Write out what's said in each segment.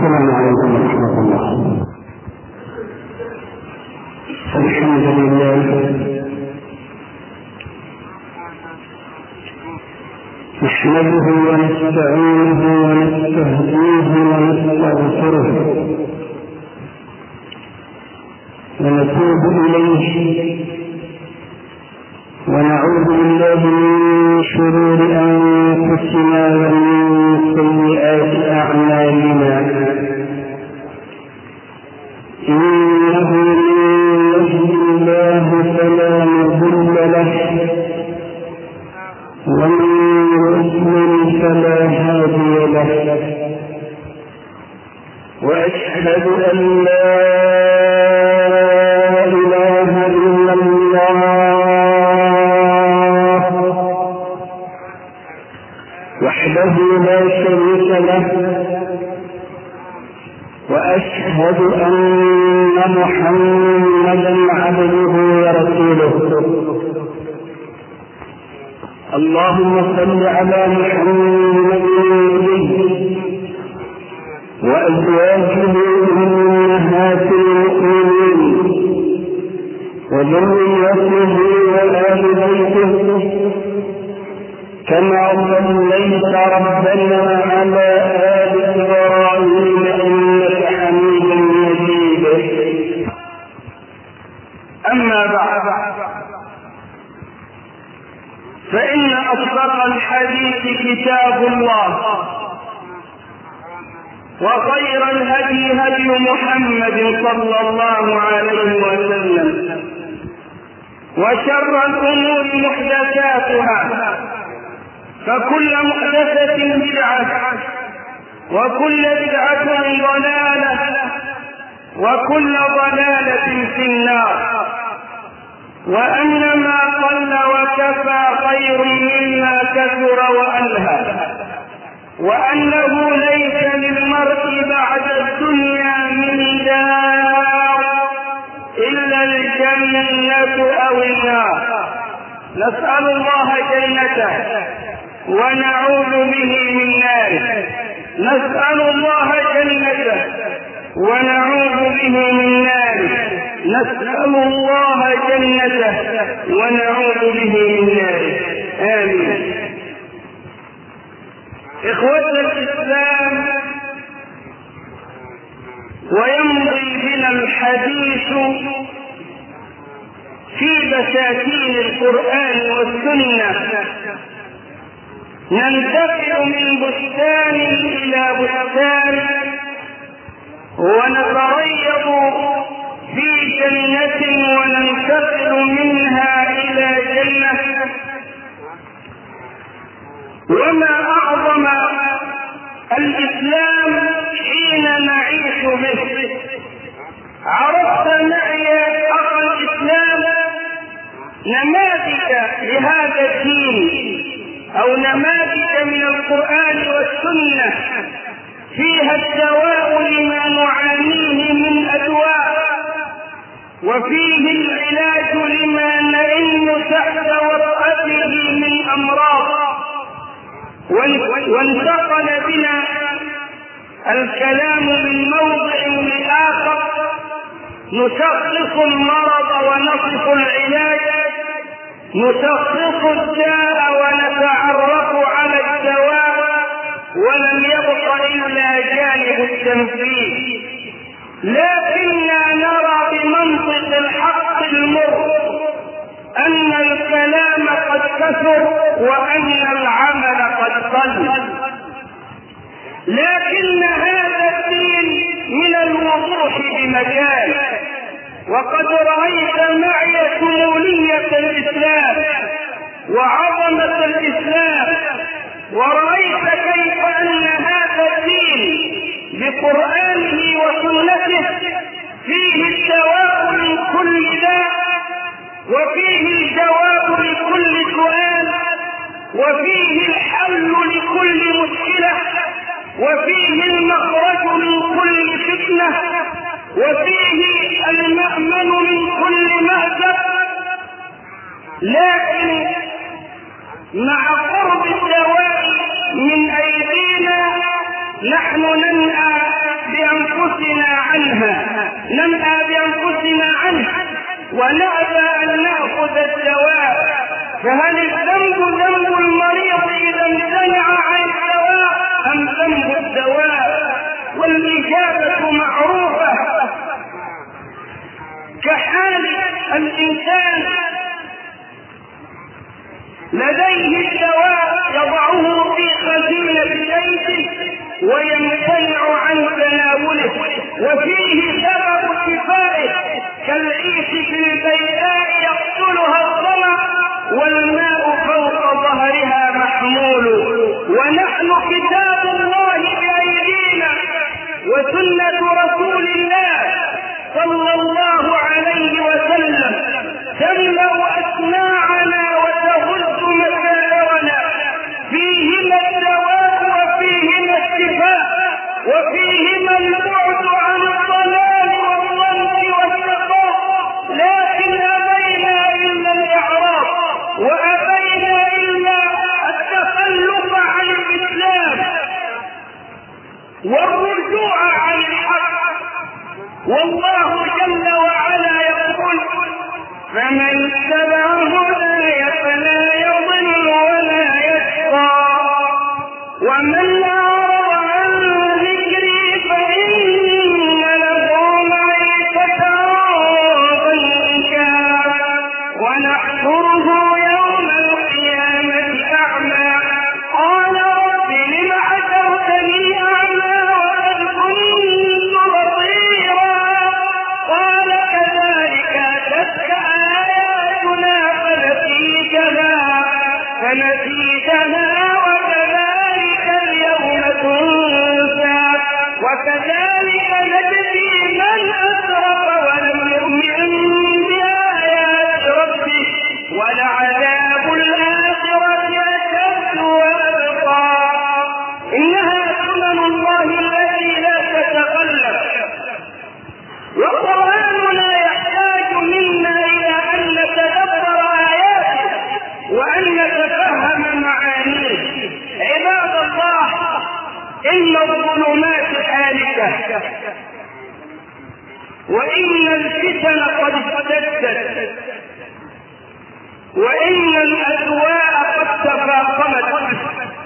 السلام عليكم ورحمة الله. الحمد لله نحمده ونستعينه ونستهديه ونستغفره ونتوب إليه ونعوذ بالله من شرور أنفسنا ومن سيئات أعمالنا إنه من يهد الله فلا مضل له ومن يضلل فلا هادي له وأشهد أن لا إله إلا الله وحده لا شريك له وأشهد أن محمدا عبده ورسوله. اللهم صل على محمد وأزواجه أمهات المؤمنين وذريته وآل بيته كما صليت ربنا على آل إبراهيم إنك حميد مجيد. أما بعد فإن أصدق الحديث كتاب الله وخير الهدي هدي محمد صلى الله عليه وسلم وشر الأمور محدثاتها فكل محدثة بدعة وكل بدعة ضلالة وكل ضلالة في النار. وأن ما قل وكفى خير مما كثر وألهى وأنه ليس للمرء بعد الدنيا من دار إلا الجنة أو النار. نسأل الله جنته ونعوذ به من ناره. نسأل الله جنته ونعوذ به من ناره. نسأل الله جنته ونعوذ به من ناره. آمين. إخوة الإسلام، ويمضي بنا الحديث في بساتين القرآن والسنة، ننتقل من بستان إلى بستان ونتريض في جنة وننتقل منها إلى جنة. وما أعظم الإسلام حين نعيش به. عرفت معي أخ الإسلام نماذج لهذا الدين أو نماذج من القرآن والسنة فيها الدواء لما نعانيه من أدواء، وفيه العلاج لما نئن تحت وطأته من أمراض. وانتقل بنا الكلام من موضع لآخر، نشخص المرض ونصف العلاج، نشخص الداء ونتعرف على الدواء، ولم يبق إلا جانب التنفيذ. لكننا نرى بمنطق الحق المر أن الكلام قد كثر وأن العمل قد قل. لكن هذا الدين من الوضوح بمكان، وقد رأيت معي شمولية الإسلام وعظمة الإسلام، ورأيت كيف أن هذا الدين بقرآنه وسنته فيه الدواء من كل داء، وفيه الجواب لكل سؤال، وفيه الحل لكل مشكلة، وفيه المخرج من كل فتنة، وفيه المأمن من كل مهزة. لكن مع قرب الدواء من أيدينا نحن ننأى ننأى بأنفسنا عنه ونأبى أن نأخذ الدواء. فهل الذنب ذنب المريض إذا امتنع عن الدواء أم ذنب الدواء؟ والإجابة معروفة، كحال الإنسان لديه الدواء يضعه في خزينة بيته ويمتنع عن تناوله وفيه سبب شفائه، كالعيش في البيئاء يقتلها الظمأ والماء فوق ظهرها محمول. ونحن كتاب الله بأيدينا وسنة رسول الله صلى الله عليه وسلم تملأ أسماعنا وتغز مشاعرنا، فيهما الدواء وفيهما الشفاء وفيهما البعد عن الضلال والظلم والشقاء، لكن أبينا إلا الإعراض وأبينا إلا التخلف عن الإسلام والرجوع عن الحق. والله جل وعلا يقول: فمن اتبع هداي فلا يضل ولا يشقى ومن أعرض عن ذكري فإن له معيشة ضنكا ونحشره يوم القيامة أعمى قال رب لم حشرتني أعمى وقد كنت بصيرا قال كذلك أتتك آياتنا فنسيتها وكذلك اليوم تنسى وكذلك نجزي من أسرف ولم يؤمن بآيات ربه ولعذاب الآخرة أشد وأبقى. إنها سنن الله التي لا تتغلب، وقرآننا يحتاج منا إلى أن نتدبر آياته وأن نتفهم معانيه. عباد الله، إن الظلمات حالكة وإن الفتن قد اشتدت وإن الأدواء قد تفاقمت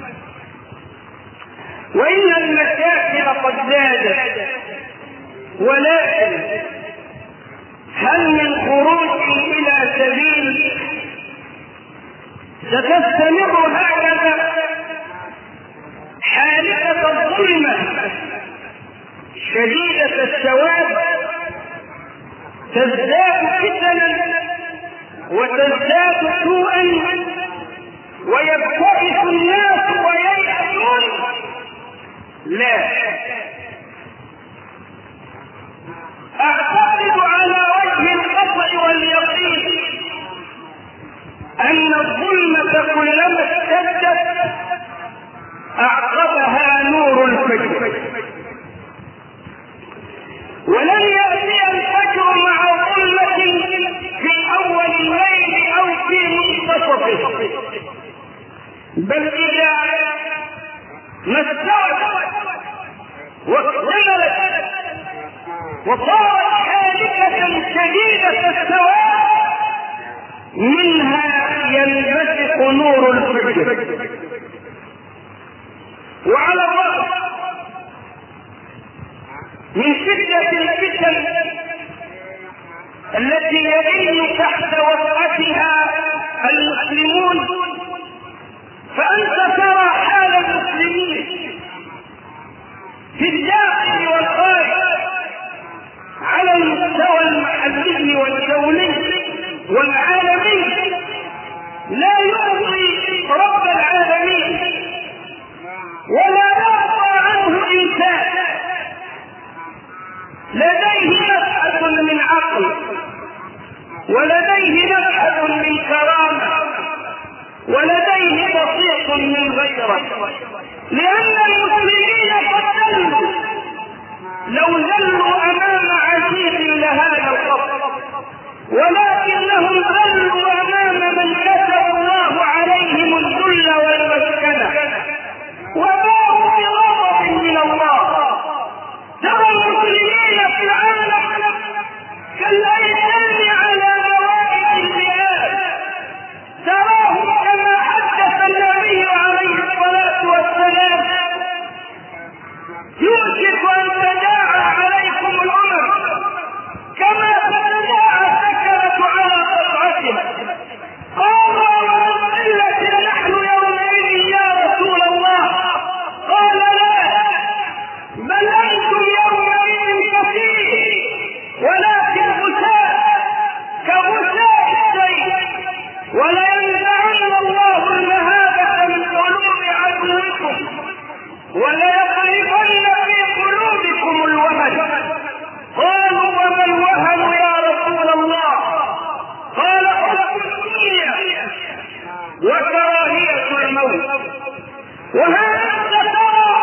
وإن المشاكل قد زادت، ولكن هل من خروج إلى سبيل ستستمر هكذا حالقة الظلمة شديدة السواد تزداد فتنا وتزداد سوءا ويبتئس الناس وييأسون؟ لا، أعتقد على وجه القطع واليقين أن الظلمة كلما اشتدت أعقبها نور الفجر، ولن يأتي الفجر مع ظلمة في أول الليل أو في منتصفه، بل إذا ما استوت واكتملت وصارت حالكة شديدة السواد منها ينبثق نور الفجر. وعلى الرغم من شدة الفتن التي يئن تحت وطأتها المسلمون، فأنت ترى حال المسلمين في الداخل والخارج على المستوى المحلي والدولي والعالمي لا يرضي رب العالمين ولا يرضى عنه إنسان. لديه مسحة من عقل ولديه مسحة من كرامة ولديه بسيط من غيره، لأن المسلمين قد ذلوا، لو ذلوا أمام عزيز لهذا الخط، ولكنهم ذلوا أمام من كتب الله عليهم الذل والمسكنة وباءوا بغضب من الله. ترى المسلمين في العالم يوشك أن تداعى عليكم الأمم كما تتداعى السكنة على قطعتها. قالوا ومن قلة نحن يومئذ يا رسول الله؟ قال لا، بل أنتم يومئذ كثير ولكن غثاء كغثاء السيل، ولينزعن الله المهابة من قلوب عدوكم وليقذفن في قلوبكم الوهن. قالوا وما الوهن يا رسول الله؟ قال حب الدنيا وكراهية الموت. وهذا ترى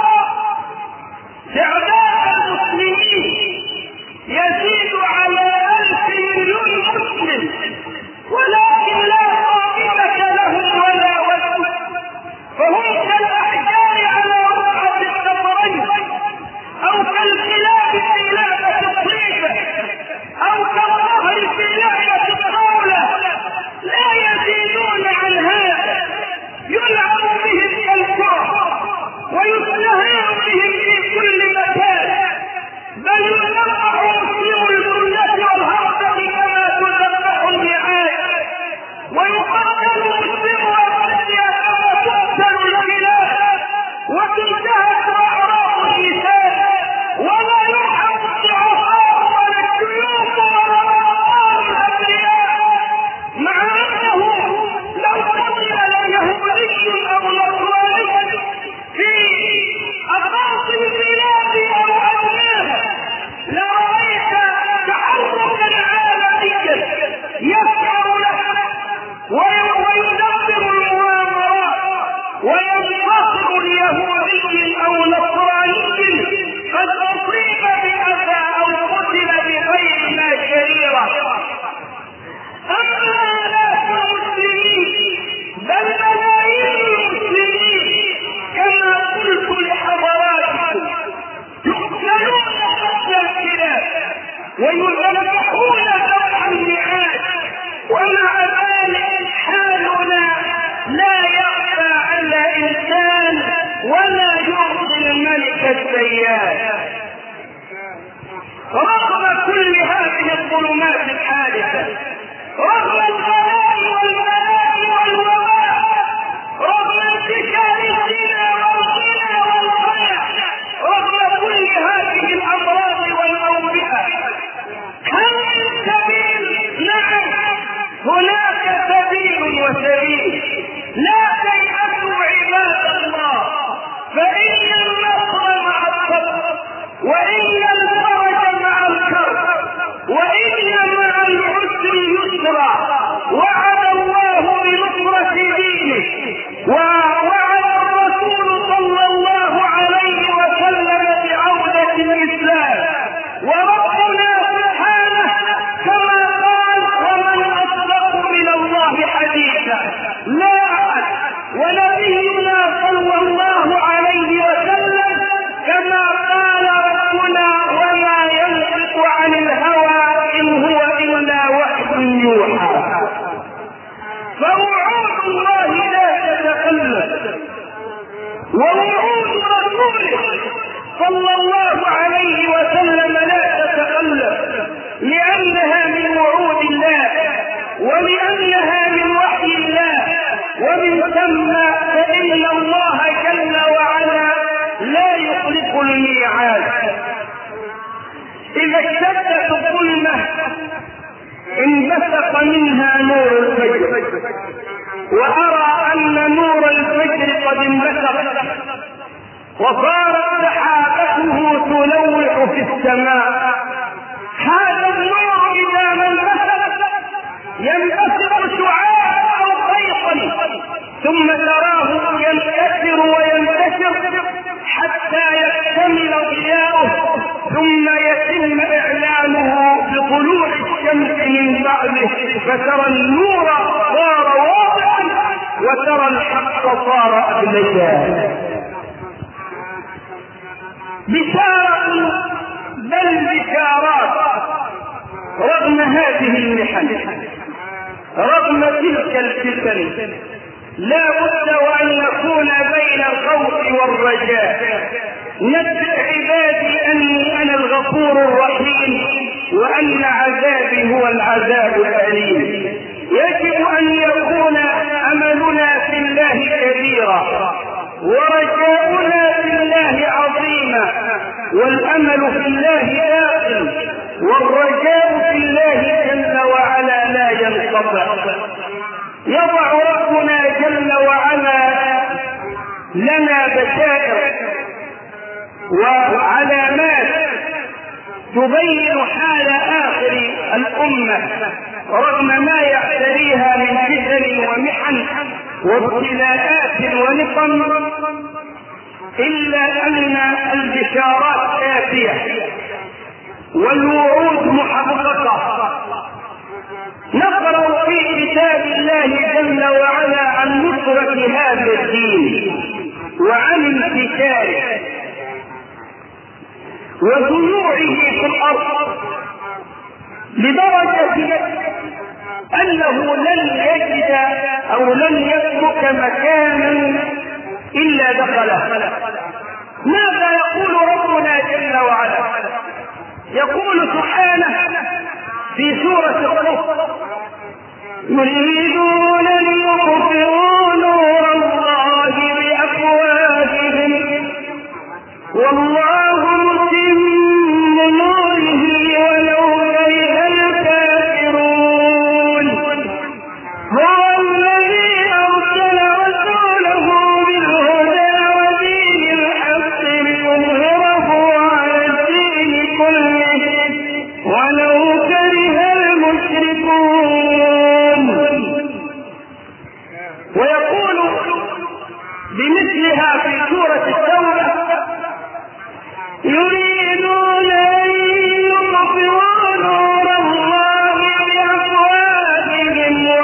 تعداد المسلمين يزيد على 1000 مليون مسلم، ولكن لا قائمة لهم ولا وزن، فهم كالأحجار على وقعة السفرين، أو كالكلاب في لعبة الطيفة، أو كالظهر في لعبة الطاولة، لا يزيدون عن هذا. يلعب بهم كالكرة ويستهان بهم في كل مكان، بل يلقح مسلم الجنة والهرطة كما تلقح النعاج، ويقتل مسلم والفتية كما تقتل الكلاب وتنتهك أعراض النساء، ولا يرحم الضعفاء ولا الشيوخ ولا الأطفال الأبرياء، مع أنه لو قتل يهودي أو نصراني في أقاصي البلاد أو أدناها لرأيت تحركا عالميا يسعر له ويدبر المؤامرات وينتصر اليهودي أو نصراني قد أصيب بأذى أو قتل بغير ما شريرة. أما آلاف المسلمين بل ملايين المسلمين كما قلت لحضراتكم يقتلون قتل الكلاب ويذبحون ذبح النعاج، ومع ذلك حالنا لا يخفى على إنسان ولا يرضي الملك السياد. رغم كل هذه الظلمات الحادثة، رغم الغلاء والبلاء والوباء، رغم انتشار الزنا والغنى والغنى، رغم كل هذه الأمراض والأوبئة، هل من سبيل؟ نعم، هناك سبيل وسبيل. لا تيأسوا عباد الله، فإن النصر مع الصبر، وإن الفرج مع الكرب، وإن مع العسر يسرا. وعد الله بنصرة دينه، ووعد الرسول صلى الله عليه وسلم بعودة الإسلام، وربنا سبحانه كما قال ومن أصدق من الله حديثا. لا أحد. ونبينا صلى الله عليه وسلم كما قال ربنا وما ينطق عن الهوى إن هو إلا وحي يوحى. فوعود الله لا تتخلف، ووعود رسوله صلى الله عليه وسلم لا تتخلف، لأنها من وعود الله ولأنها من وحي الله، ومن ثم فإن الله جل وعلا لا يخلف الميعاد. إذا اشتدت الظلمة انبثق منها نور الفجر، وأرى أن نور الفجر قد انبثق وصارت سحابته تلوح في السماء. هذا النور إذا ما انبثق ينبثق شعاعا أو خيطا، ثم تراه ينكسر وينتشر حتى يكتمل ضياؤه، ثم يتم إعلانه بطلوع الشمس من بعده، فترى النور صار واضحا وترى الحق صار أبلجا. بشارة بل بشارات. رغم هذه المحن، رغم تلك الفتن، لا بد وأن يكون بين الخوف والرجاء. نبئ عبادي أني أنا الغفور الرحيم وأن عذابي هو العذاب الأليم. يجب أن يكون أملنا في الله كبيرا ورجاؤنا في الله عظيما، والأمل في الله باق والرجاء في الله جل وعلا لا ينقطع. يضع ربنا جل وعلا لنا بشائر وعلامات تبين حال آخر الأمة رغم ما يعتريها من فتن ومحن وابتلاءات ونقم، إلا أن البشارات آتية والوعود محققة. نقرأ في كتاب الله جل وعلا عن نصرة هذا الدين وعن انتشاره وضيوعه في الأرض، لدرجة أنه لن يجد أو لن يترك مكانا إلا دخله. ماذا يقول ربنا جل وعلا؟ يقول سبحانه في سورة الصف: يريدون ليطفئوا نور الله بأفواههم والله متم نوره ولو كره الكافرون. هو الذي أرسل رسوله بالهدى ودين الحق ليظهره على الدين كله ولو كره المشركون. ويقول بمثلها في سورة التوبة: يريدون أن يطفئوا نور الله بأفواههم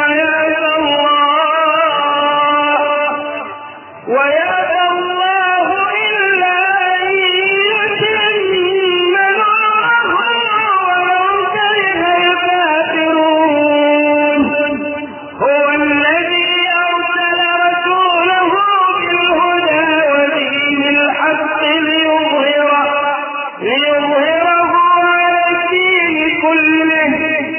ويأبى الله إلا أن يتم نوره ولو كره الكافرون. هو الذي أرسل رسوله بالهدى ودين الحق ليظهره على الدين كله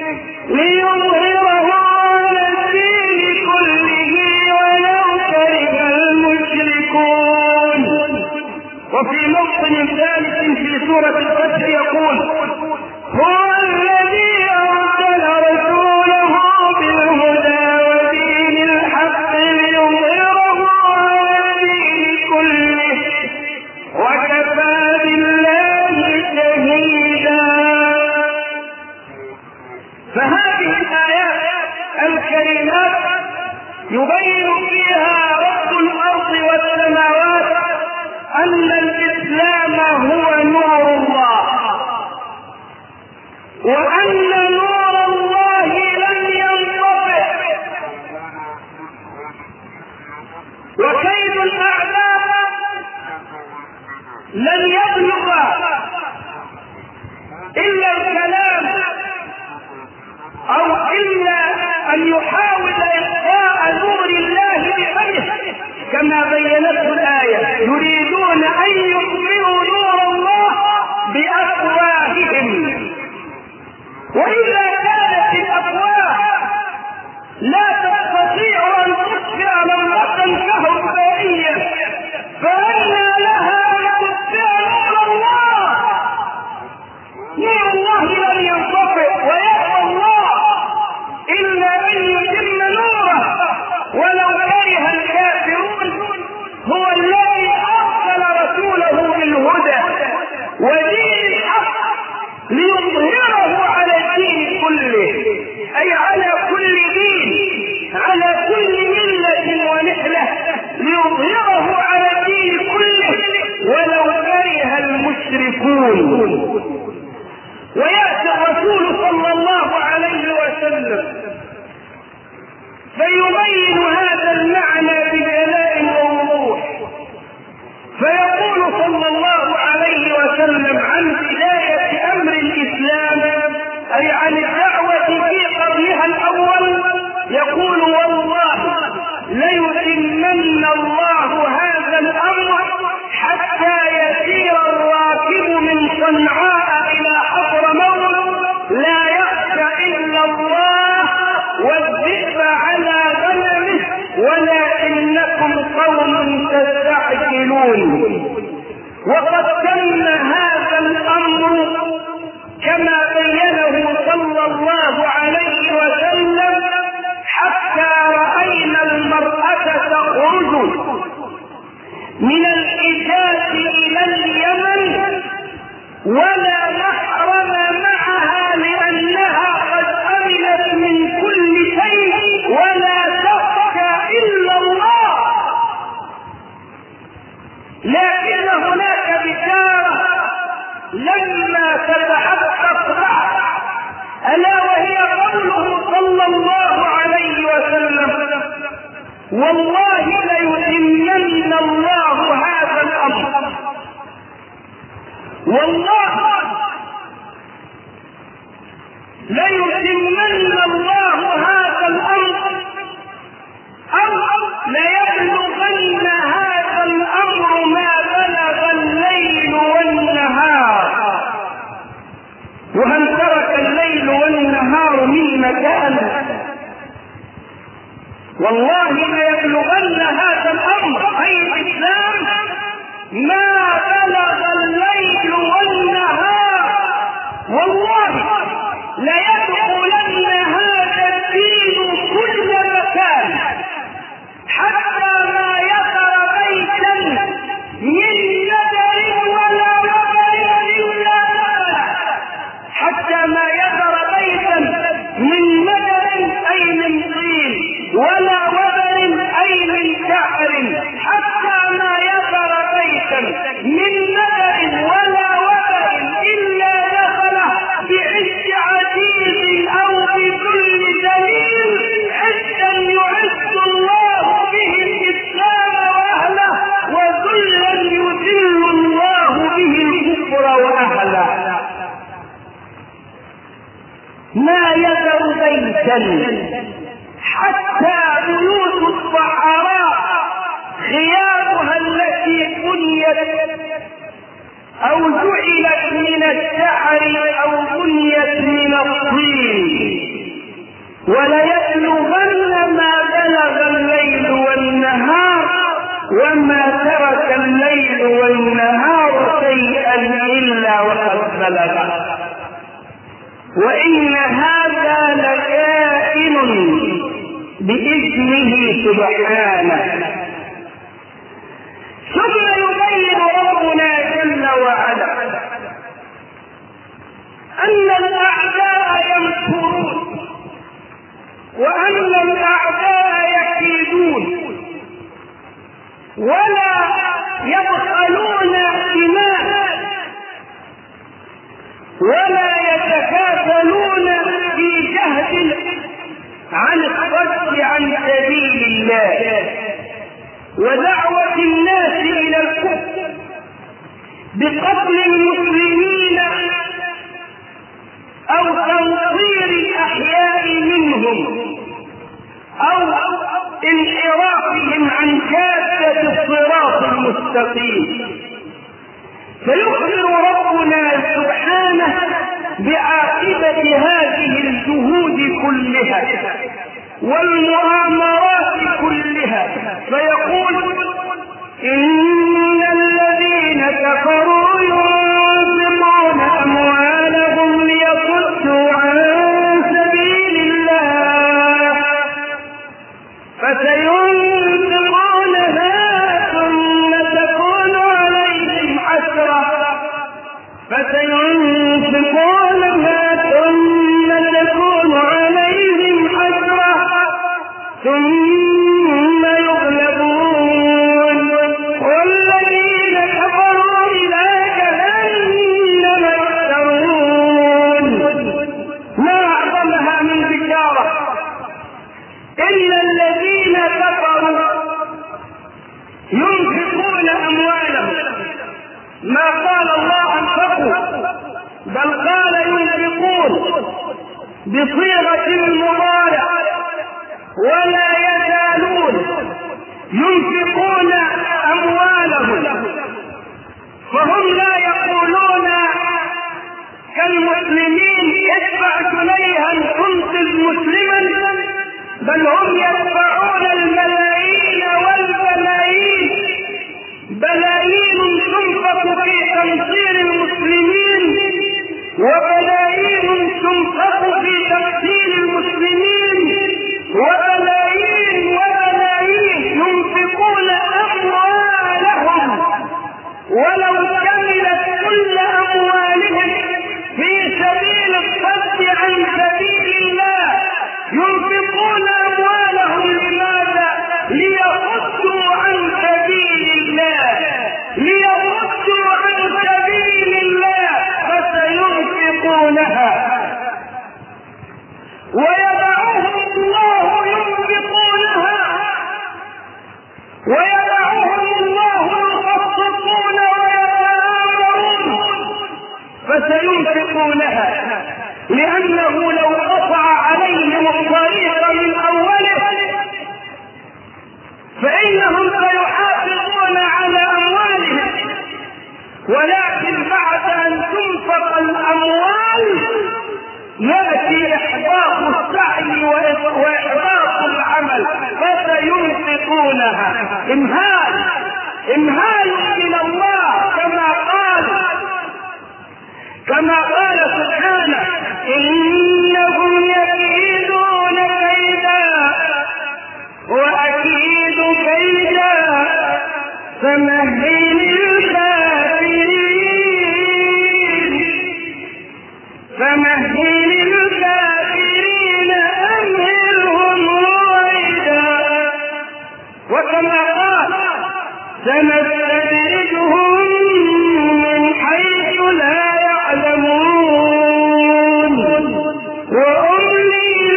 ولو كره المشركون. وفي موطن ثالث في سورة الفتح يقول: هو الذي أرسل رسوله بالهدى ودين الحق ليظهره على الدين كله وكفى بالله شهيدا. فهذه الآيات الكريمات يبين فيها رب الأرض والسماوات أن الإسلام هو نور الله، وأن نور الله لن ينطفئ، وكيد الأعداء لن يبلغ إلا الكلام أو إلا أن يحاول إطفاء نور الله بفمه كما بينته الآية: يريدون أن يطفئوا نور الله بأفواههم. وإذا كانت الأفواه لا تستطيع أن تطفئ نورة كهربائية فأنى لها أن تطفئ نور الله؟ نور الله لن ينطفئ ويأبى الله إلا أن يتم نوره ولو كره الكافرون. هو الذي أرسل رسوله بالهدى ودين الحق ليظهره على الدين كله، أي على كل دين، على كل ملة ونحلة، ليظهره على الدين كله ولو كره المشركون. ويأتي الرسول صلى الله عليه وسلم فيبين هذا المعنى بجلاء ووضوح، فيقول صلى الله عليه وسلم عن بداية أمر الإسلام أي عن الدعوة في قبلها الأول، يقول: والله ليتمن الله هذا الأمر حتى يسير يعلمون. وقد تم هذا الأمر كما بينه صلى الله عليه وسلم حتى رأينا المرأة تخرج من الحجاز إلى اليمن ولا محرم معها لأنها قد أمنت من كل شيء ولا تخشى إلا الله. لكن هناك بشارة لما تتحقق بعد، ألا وهي قوله صلى الله عليه وسلم: والله ليتمن الله هذا الأمر، والله ليتمن الله هذا الأمر أو ليبلغن هذا الأمر ما بلغ الليل والنهار. وهل ترك الليل والنهار من مكان؟ والله ليبلغن هذا الأمر أي الإسلام ما بلغ الليل والنهار، والله ليدخلن هذا الدين كل مكان حتى ما يظهر بيتا من نذر ولا وبر إلا دخله، حتى ما يظهر بيتا من نذر أي من طين ولا وبر أي من شعر، حتى ما يظهر بيتا من نذر ولا وبر إلا دخله بعز عزيز أو بكل دليل، عزا يعز الله به الإسلام وأهله وذلا يذل الله به الكفر وأهله. ما يذر بيتا حتى بيوت الصحراء خيامها التي بنيت أو جعلت من الشعر أو بنيت من الطين، وليبلغن ما بلغ الليل والنهار، وما ترك الليل والنهار شيئا إلا وقد بلغ. وإن هذا لكائن بإذنه سبحانه. ثم يبين ربنا جل وعلا أن الأعداء يمكرون وأن الأعداء يكيدون ولا يبخلون دماء ولا يتكاسلون في جهد عن الصد عن سبيل الله ودعوة الناس إلى الكفر بقتل المسلمين أو تنصير الأحياء منهم أو انحرافهم عن كافة الصراط المستقيم. فيخبر ربنا سبحانه بعاقبة هذه الجهود كلها والمؤامرات كلها، فيقول: إن الذين كفروا ينفقون أموالهم ليصدوا عن سبيل الله فسينفقونها ثم تكون عليهم حسرة ثم يغلبون والذين كفروا إلى جهنم يحشرون. ما أعظمها من بشارة. إلا الذين كفروا ينفقون أموالهم، ما قال الله أنفقوا بل قال ينفقون بصيغة المضارع، ولا يزالون ينفقون أموالهم، فهم لا يقولون كالمسلمين ادفع جنيها تنقذ مسلما، بل هم يدفعون الملايين والبلايين، بلايين تنصير المسلمين، وبلايين تنفق في تقتيل المسلمين، وبلايين ينفقون أموالهم ولو كملت كل أموالهم في سبيل الصد عن سبيل الله. ينفقون أموالهم لماذا؟ ليصدوا عن سبيل الله، ليصدوا عن سبيل الله، فسينفقونها ويدعوهم الله ينفقونها، ويدعوهم الله يخصصون ويتآمرون، فسينفقونها، لأنه لو قطع عليهم الطريق من أوله فإنهم سيحافظون على أموالهم، ولكن بعد أن تنفق الأموال يأتي إحباط السعي وإحباط العمل، فسينفقونها. إمهال إلى الله، كما قال سبحانه: إنهم يكيدون كيدا وأكيد كيدا فمهل الكافرين أمهلهم رويدا. وكما قال: سنستدرجهم من حيث لا يعلمون وأملي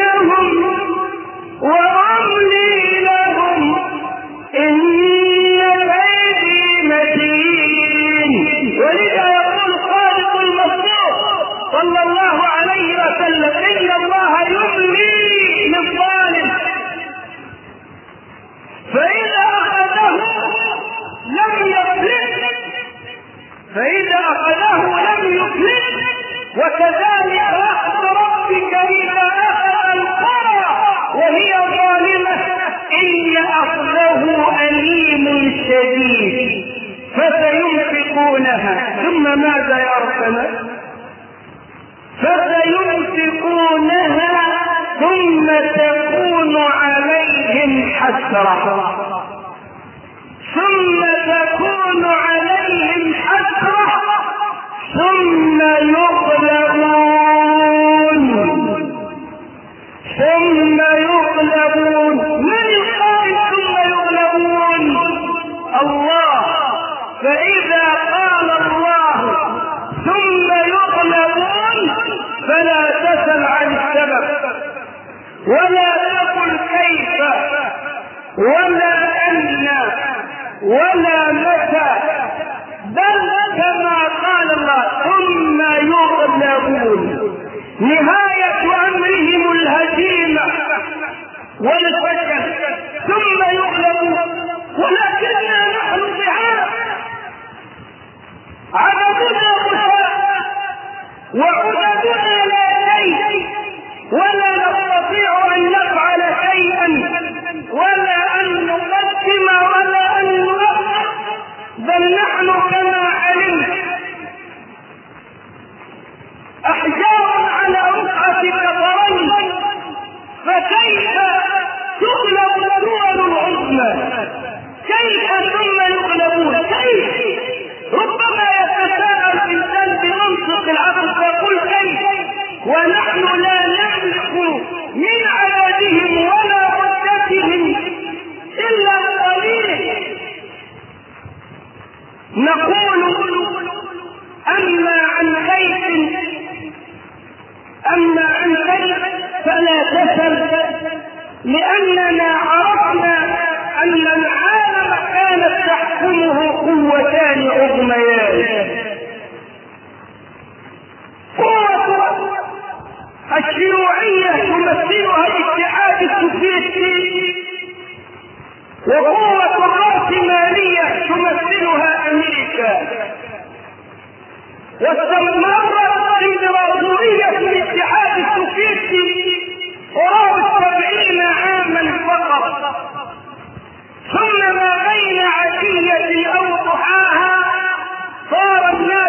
لهم إن كيدي متين. ولذا يقول خالق المخلوق صلى الله عليه وسلم: إن الله يملي للظالم فإذا أخذه لم يفلت، وكذلك أخذ ربك إذا أخذ القرى وهي ظالمة إن أخذه أليم شديد. فسينفقونها، ثم ماذا يا ربنا؟ فسينفقونها ثم تكون عليهم حسرة، ثم تكون عليهم حسرة، ثم يغلبون. من القائل ثم يغلبون؟ الله. فإذا قال الله ثم يغلبون فلا تسل عن السبب، ولا تقل كيف ولا أن ولا متى، بل كما قال الله: ثم يغلبون. نهاية أمرهم الهزيمة والفشل، ثم يغلبون. ولكننا نحن ضعاف، عددنا مساء وعددنا لا شيء، ولا نستطيع أن نفعل شيئا ولا أن نقدم ولا أن نؤخر، بل نحن كما علمت أحجار على رقعة كفرين، فكيف تغلب الدول العظمى؟ كيف ثم يغلبون؟ كيف؟ ربما يتساءل الإنسان بمنطق العقل فيقول كيف ونحن لا نملك من عددهم ولا عدتهم إلا قليل. نقول: أما عن كيف فلا تسل، لأننا عرفنا أن العالم كانت تحكمه قوتان عظميان: قوة الشيوعية تمثلها الاتحاد السوفيتي، وقوة الرأسمالية تمثلها أمريكا. واستمرت امبراطورية الاتحاد السوفيتي قرابة 70 عاما فقط، ثم ما بين عشية أو ضحاها صار الناس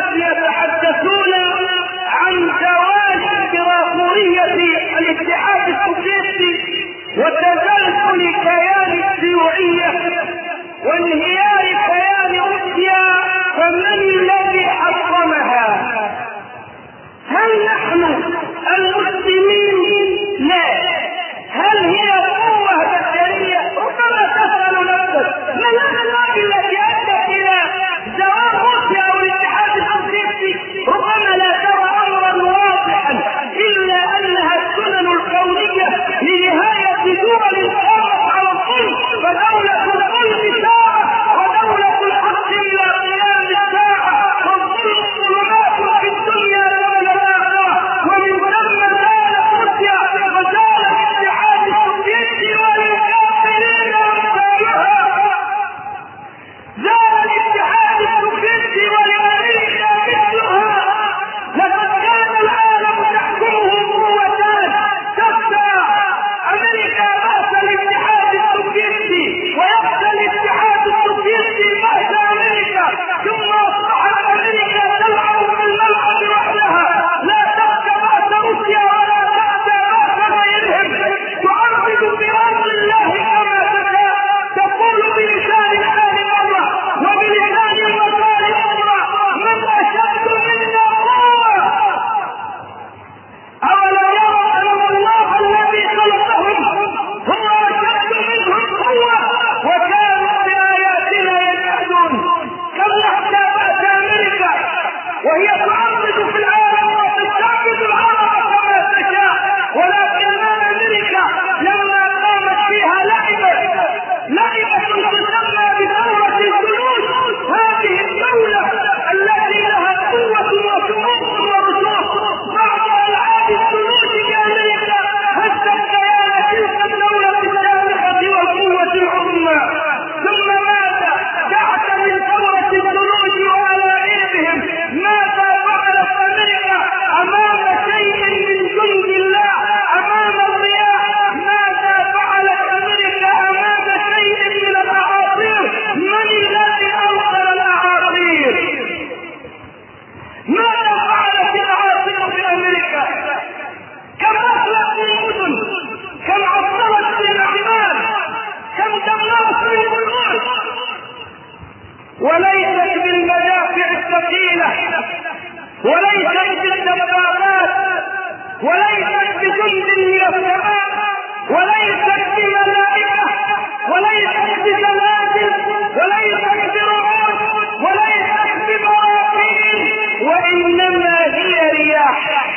وليست بالدبابات، وليست بجند من السماء، وليست بملائكة، وليست بزلازل، وليست برعود، وليست ببراكين، وإنما هي رياح.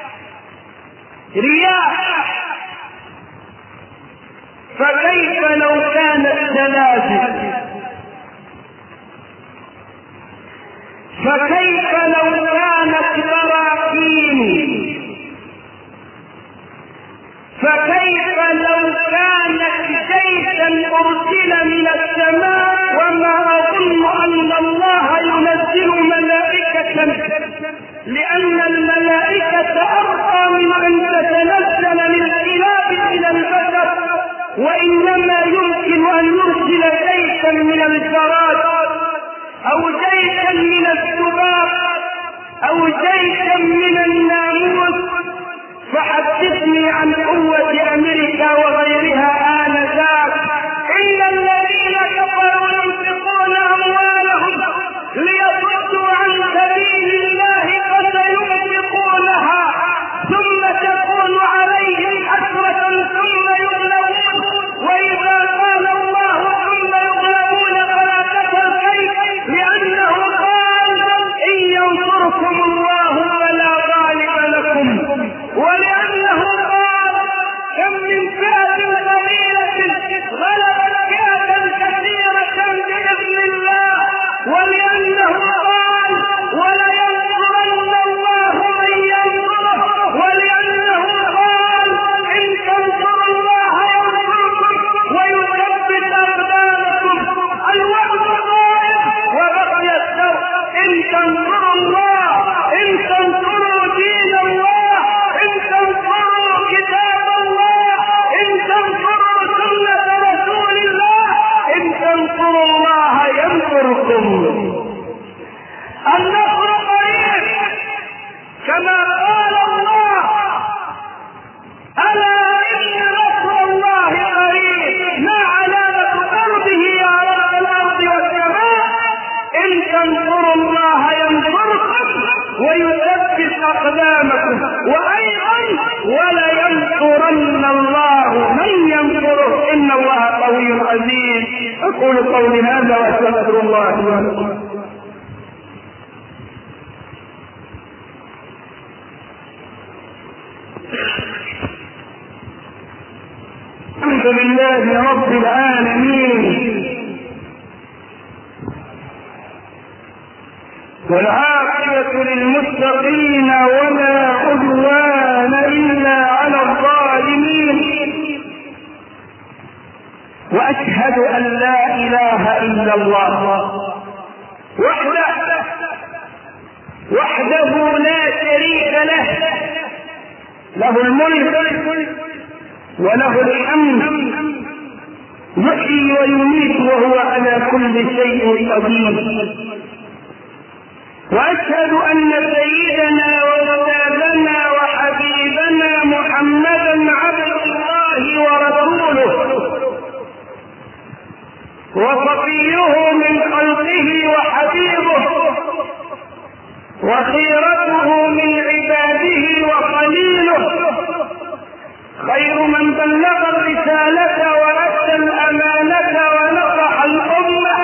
فكيف لو كانت زلازل؟ فكيف لو كانت براكين؟ فكيف لو كانت جيشا أرسل من السماء؟ وما أظن أن الله ينزل ملائكة، لأن الملائكة أرقى من أن تتنزل للكلاب إلى البشر، وإنما يمكن أن يرسل جيشا من الجراد أو جيشا من الذباب أو جيشا من الناموس. فحدثني عن قوة أمريكا وغيرها آنذاك. إن الذين كفروا ينفقون أموالهم ليصدوا عن سبيل الله فسينفقونها ثم تكون عليهم حسرة ثم يغلبون، وإذا قال الله ثم يغلبون فلا تفل كيف، لأنه قال إن ينصركم الله فلا غالب لكم، ولأنه قال كم من فئة قليلة غلبت فئة كثيرة بإذن الله، ولأنه قال ولينصرن الله من ينصره، ولأنه قال إن تنصروا الله ينصركم ويثبت أقدامكم. الوعد قائم وبقي الشر. إن تنصروا الله، إن تنصروا دين الله، إن تنصروا كتاب الله، إن تنصروا سنة رسول الله، إن تنصروا الله ينصركم. النصر قريب كما قال الله: ألا إن نصر الله قريب. ما علامة قربه يا رب الأرض والسماء؟ إن تنصروا الله ينصركم ويثبت أقدامكم، وأيضا ولينصرن الله من ينصره إن الله قوي عزيز. أقول قولي هذا وأستغفر الله لي ولكم. الحمد لله رب العالمين، والعاقبة للمتقين ولا عدوان إلا على الظالمين، وأشهد أن لا إله إلا الله وحده لا شريك له، له الملك وله الحمد، يحيي ويميت وهو على كل شيء قدير. وأشهد أن سيدنا وأستاذنا وحبيبنا محمدا عبد الله ورسوله وصفيه من خلقه وحبيبه وخيرته من عباده وخليله، خير من بلغ الرسالة وأدى الأمانة ونصح الأمة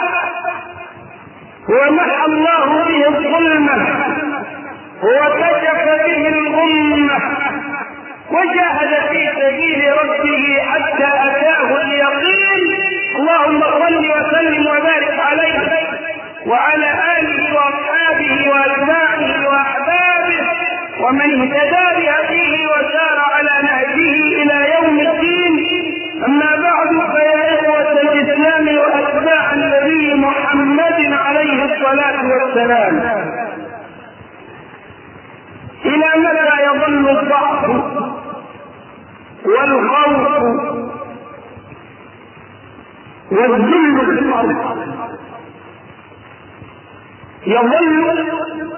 ومحى الله به الظلمة وكشف به الغمة وجاهد في سبيل ربه حتى أتاه اليقين. اللهم صل وسلم وبارك عليه وعلى آله وأصحابه وأتباعه وأحبابه ومن اهتدى بهديه وسار على نهجه إلى يوم الدين. أما بعد، فيا إخوة الإسلام وأتباع النبي محمد عليه الصلاة والسلام، إلى متى يظل الضعف والخوف والذل في الأرض؟ يظل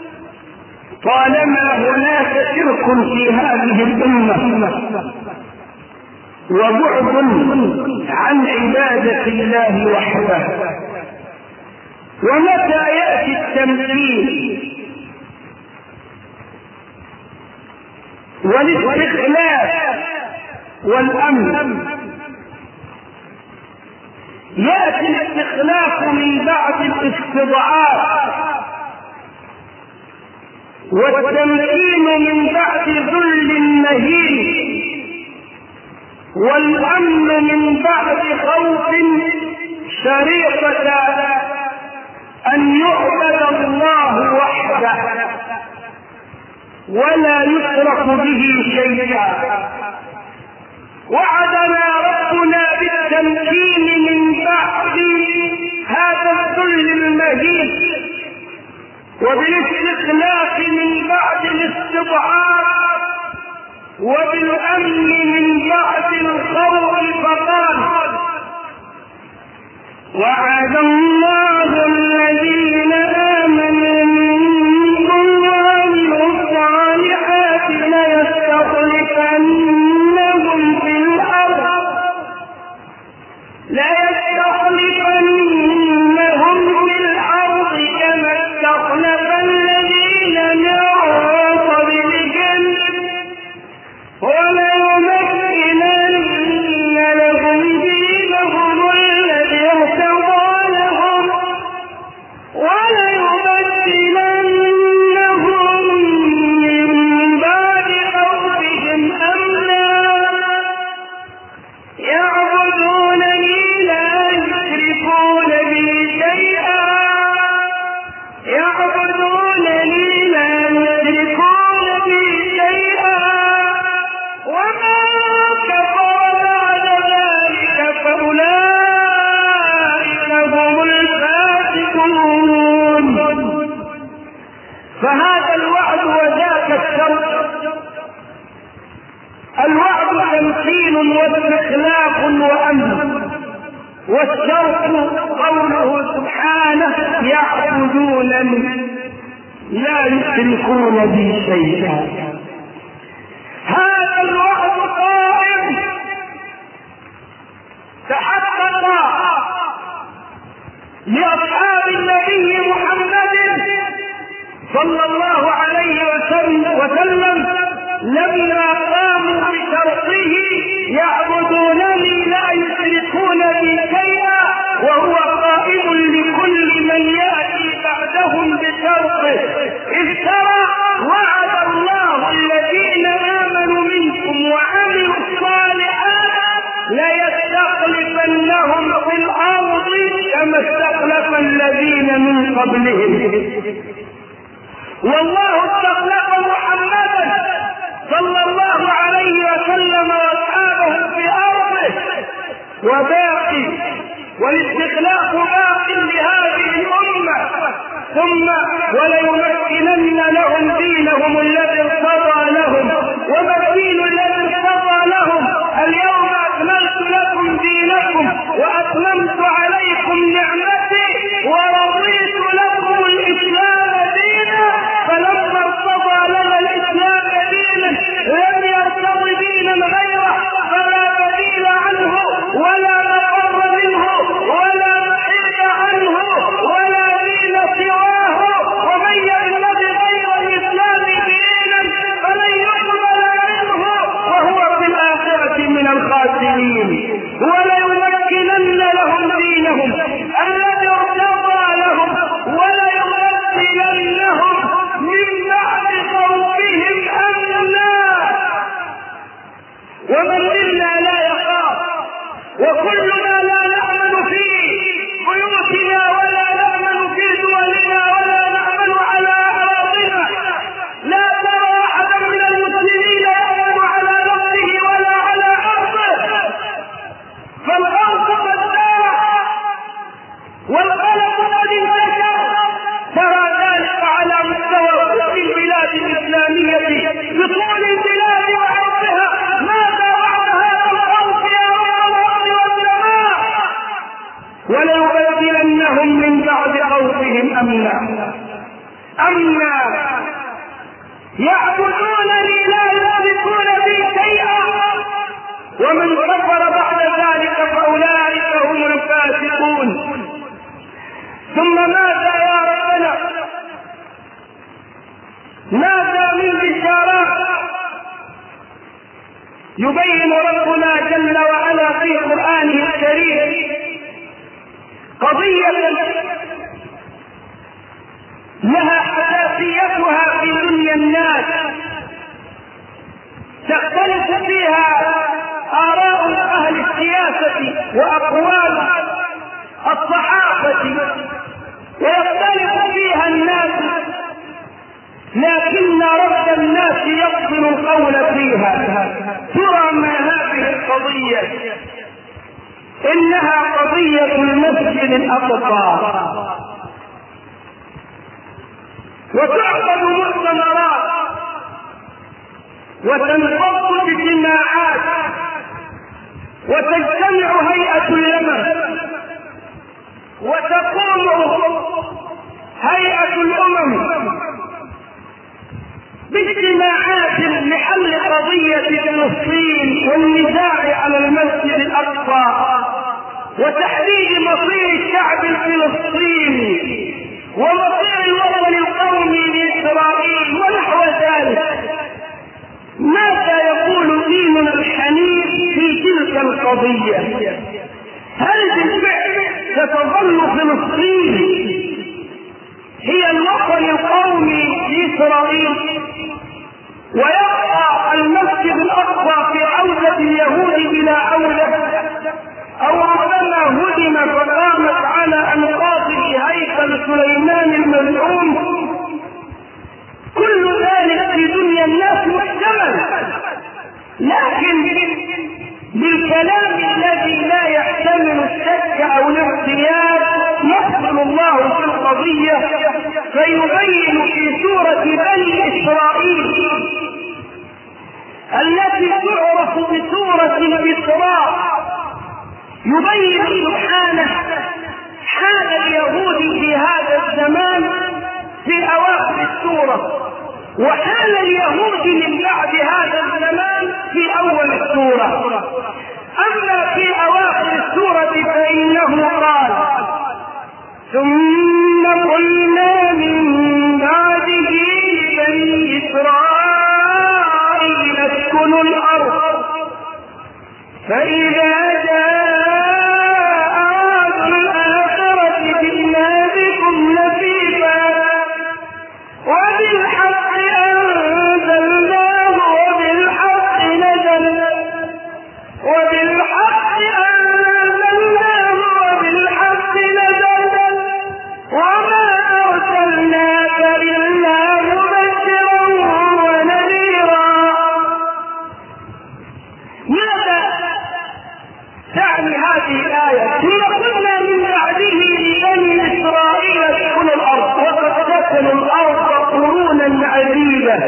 طالما هناك شرك في هذه الأمة وبعد عن عبادة الله وحده. ومتى يأتي التمكين والاستخلاف والأمن. يأتي الاستخلاف من بعد الاستضعاف، والتمكين من بعد ذل المهين، والأمن من بعد خوف شريطة أن يعبد الله وحده ولا يشرك به شيئا. وعدنا ربنا بالتمكين من بعد هذا الذل المهين، وبالاستخلاف من بعد الاستضعاف، وبالأمن من بعد الخوف، فقال: وعد الله الذين آمنوا منكم وعملوا الصالحات ليستخلفنهم في الأرض كما استخلف الذين من قبلهم وليمكنن لهم دينهم الذي ارتضى لهم وليبدلنهم من بعد خوفهم أمنا يعبدونني لا يشركون بي شيئا ومن كفر بعد ذلك فأولئك هم الفاسقون. فهذا الوعد وذاك الشرط. الوعد تمكين واستخلاف وأمن، والشرط قوله سبحانه: يعبدونني لا يشركون بي شيئا. هذا الوعد قائم تحقق لأصحاب النبي محمد صلى الله عليه وسلم لما قاموا بشرطه: يعبدونني لا يشركون بي شيئا، وهو قائم لكل من يأتي بعدهم بشرطه. إذ ترى: وعد الله الذين آمنوا منكم وعملوا الصالحات ليستخلفنهم في الأرض كما استخلف الذين من قبلهم. والله استخلف محمدا صلى الله عليه وسلم واصحابه في ارضه وباقي، والاستخلاف باق لهذه الامه. ثم وليمكنن لهم دينهم الذي ارتضى لهم. وما الدين الذي ارتضى لهم؟ اليوم اكملت لكم دينكم واتممت عليكم نعمتي ورضيت لكم الاسلام دينا. فلما ارتضى لنا الاسلام دينا لم يرتض دينا غيره، فلا بديل عنه ولا مفر منه ولا محيد عنه ولا دين سواه. ومن يبتغي غير الاسلام دينا فلن يقبل منه وهو في الاخره من الخاسرين. وليمكنن لهم دينهم الذي ارتضى لهم وليبدلنهم من بعد خوفهم امنا. ومن منا لا يخاف، وكلنا لا نأمن في بيوتنا ولا نأمن في دولنا ولا نأمن على أراضنا. لا ترى أحدا من المسلمين يأمن على نفسه ولا على أرضه، فالأرض قد ضاعت والقلب قد انتشر. ترى ذلك على مستوى كل البلاد الإسلامية بطول البلاد وعرضها. ماذا بعد هذا الخوف يا رب الأرض والسماء؟ وليبدلنهم من بعد خوفهم أمنا يعبدونني لا يشركون بي شيئا. ومن كفر بعد ذلك فأولئك هم الفاسقون. ثم ماذا يا ربنا؟ ماذا من بشارات يبين ربنا جل وعلا في قرآنه الكريم قضية لها حساسيتها في دنيا الناس، تختلف فيها آراء أهل السياسة وأقوال الصحافة ويختلف فيها الناس، لكن رب الناس يقبل القول فيها. ترى ما هذه القضية؟ إنها قضية المسجد الأقصى، وتعقد مؤتمرات وتنفض اجتماعات وتجتمع هيئة اليمن وتقوم هيئة الأمم باجتماعات لحل قضية فلسطين والنزاع على المسجد الأقصى وتحديد مصير الشعب الفلسطيني ومصير الوطن القومي لإسرائيل ونحو ذلك. ماذا يقول ديننا الحنيف في تلك القضية؟ هل بالفعل ستظل فلسطين هي الوطن القومي لإسرائيل ويبقى المسجد الأقصى في عودة اليهود إلى عودة، أو ربما هدم فقامت على أنقاضه هيكل سليمان المزعوم؟ كل ذلك في دنيا الناس محتمل، لكن بالكلام الذي لا يحتمل الشك أو الاحتيال يفصل الله في القضية فيبين في سورة بني إسرائيل التي تعرف بسورة الإسراء، يبين سبحانه حال اليهود في هذا الزمان في أواخر السورة وحال اليهود من بعد هذا الزمان في أول السورة. أما في أواخر السورة فإنه قال: ثم قلنا من بعده لبني إسرائيل اسكنوا الأرض فإذا جاء وعد الآخرة جئنا بكم لفيفا وبالحق أنزلناه وبالحق نزل وبالحق أنزلناه وبالحق نزل وما أرسلناك إلا مبشرا ونذيرا. ماذا تعني هذه الآية؟ ثم قلنا من بعده لبني إسرائيل اسكنوا الأرض وقد سكنوا الأرض قرونا عديدة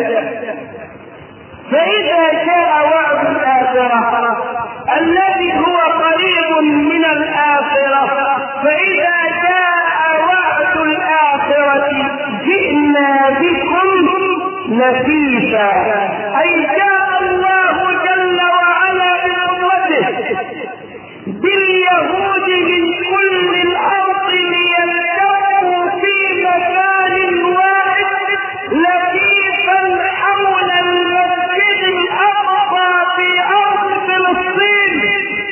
فإذا جاء وعد الآخرة الذي هو قريب من الآخرة فإذا جاء وعد الآخرة جئنا بكم لفيفا، أي جاء الله جل وعلا بقوته باليهود من كل الأرض ليلتقوا في مكان واحد لفيفا حول المسجد الأقصى في أرض فلسطين.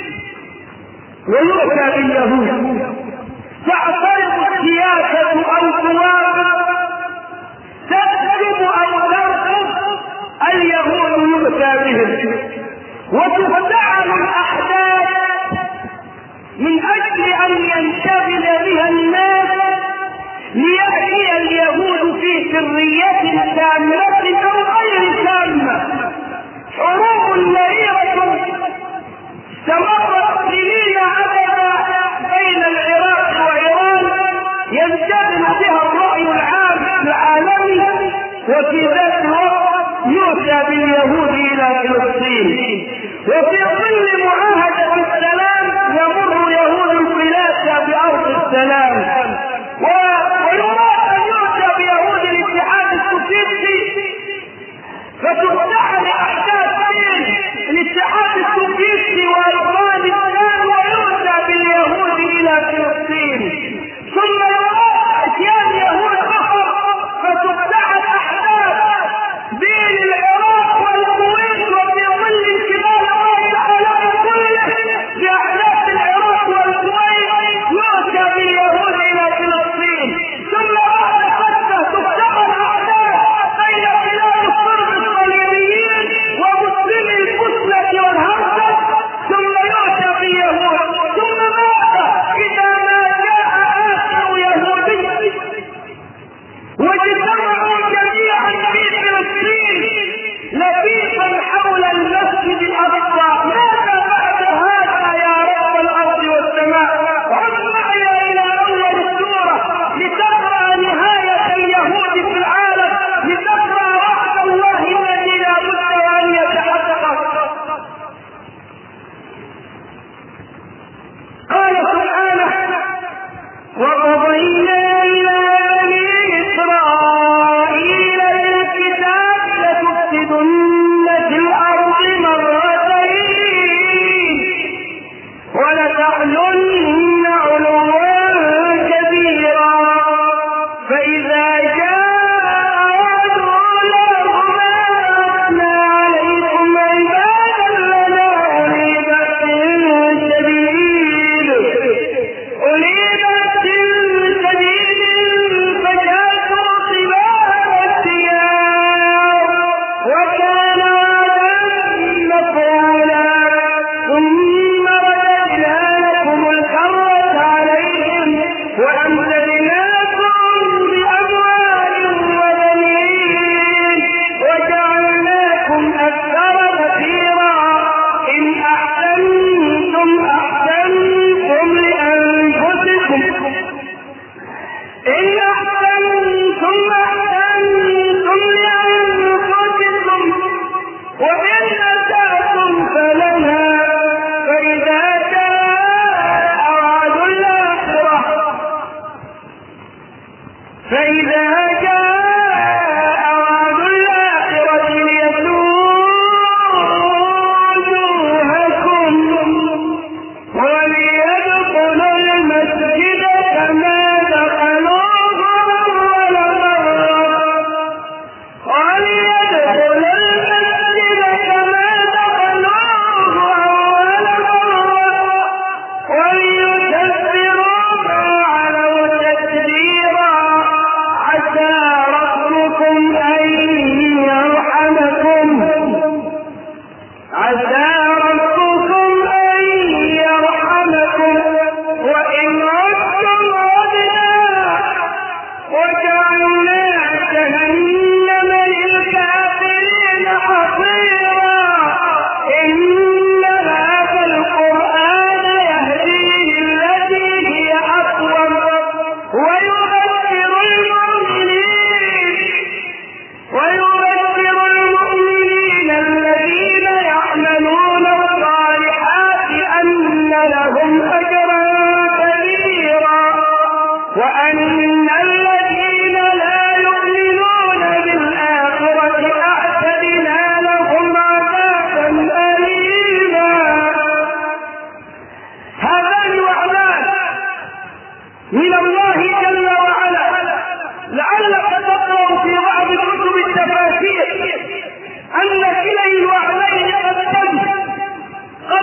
ويؤتى باليهود تعترض السياسة أو توافق، تكذب أو ترفض، اليهود يؤتى بهم وتفتعل الأحداث من أجل أن ينشغل بها الناس ليأتي اليهود في سرية تامة أو غير تامة. حروب مريرة استمرت سنين عددا بين العراق وإيران ينشغل بها الرأي العام العالمي، وفي ذات الوقت يؤتى باليهود إلى فلسطين، وفي ظل معاهدة السلام يمر يهود الفلاسة بأرض السلام، ويراد أن يؤتى بيهود الاتحاد السوفيتي فتفتح لأحداث بين الاتحاد السوفيتي وأفغانستان ويؤتى باليهود إلى فلسطين، ثم يراد أتيان يهود أخر فتفتح الأحداث بين العراق والكويت وفي ظل انكمال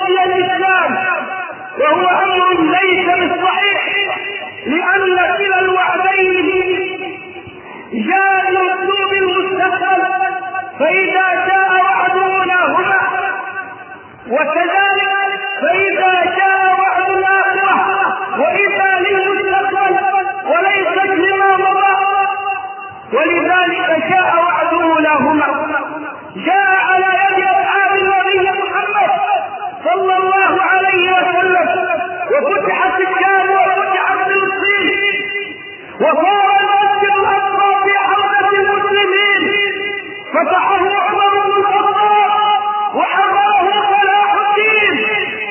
يأتي الإسلام، وهو أمر ليس بالصحيح، لأن كلا الوعدين جاء المطلوب المستقبل، فإذا جاء وعد أولاهما وكذلك فإذا جاء وعد الآخرة وإذا للمستقبل وليست لما مضى، ولذلك جاء وعد أولاهما جاء على يد أصحاب النبي محمد صلى الله عليه وسلم، وفتحت الشام وفتحت فلسطين، وصار المسجد الأقصى في حوزة المسلمين، فتحه عمر بن الخطاب وحرره صلاح الدين.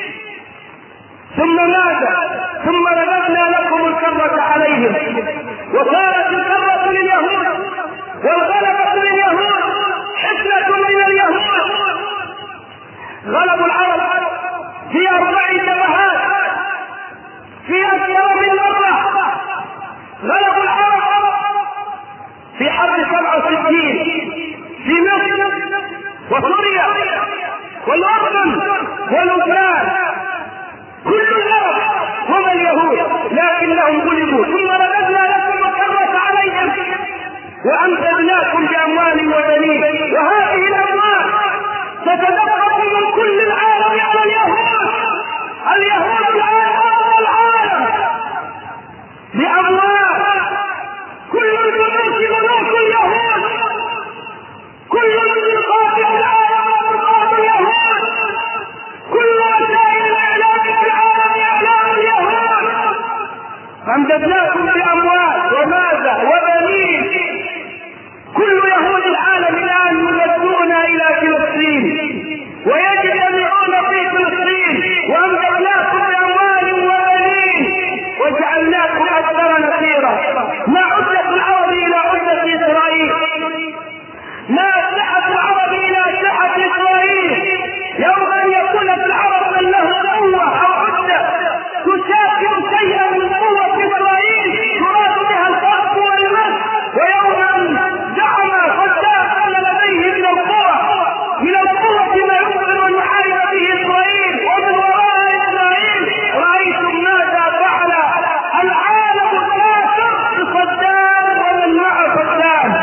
ثم ماذا؟ ثم رددنا لكم الكرة عليهم، وصارت الكرة لليهود والغلبة لليهود، حفلة من اليهود. غلبوا العرب في 4 جبهات في أكثر من مرة. غلبوا العرب في حرب 67 في مصر وسوريا والأردن ولبنان، كل العرب هم اليهود لكنهم غلبوا. ثم رددنا لكم الكرة عليهم وأمددناكم بأموال وبنين، وهذه الأموال تتدفق من كل العالم على اليهود. اليهود الآن أرض العالم بأموال، كل البنوك بنوك اليهود، كل المنطقات في العالم منطقات اليهود، كل وسائل الإعلام في العالم إعلام اليهود. أمددناكم بأموال وماذا وبنين. كل يهود العالم الآن يلجؤون إلى فلسطين ويجتمعون في فلسطين، وأمددناكم بأموال وبنين وجعلناكم أكثر نفيرا. ما عدت العرب إلى عدة إسرائيل، ما سعت العرب إلى سعة إسرائيل. يوم أن يكون في العرب من له قوة أو عدة تشاكل شيئا من قوة إسرائيل تراد بها الفرق والمس، ويوم أن زعم صدام أن لديه من القوة ما يمكن أن يحارب به إسرائيل ومن وراء إسرائيل، رأيتم ماذا فعل العالم الكافر بصدام ومن مع صدام،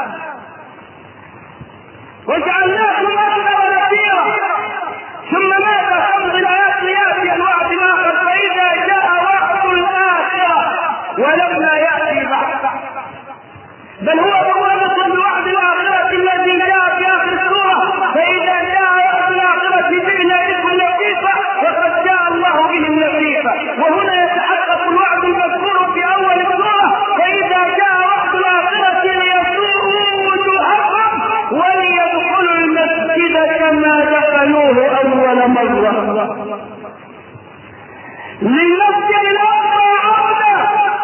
وجعلناكم أكثر نفيرا. ثم ماذا؟ حمد الآيات يأتي الوعد الآخر، فإذا جاء وعد الآخرة ولما يأتي بعد، بل هو بوابة الوعد الآخرة الذي جاء في آخر السورة. فإذا جاء وعد الآخرة جئنا بكم لطيفا وقد جاء الله بهم لطيفا. وهنا يتحقق الوعد المذكور في أول السورة، فإذا جاء وعد الآخرة ليسوءوا وجوهكم وليدخلوا المسجد كما دخلوه أول مرة. للمسجد الأقصى عودة.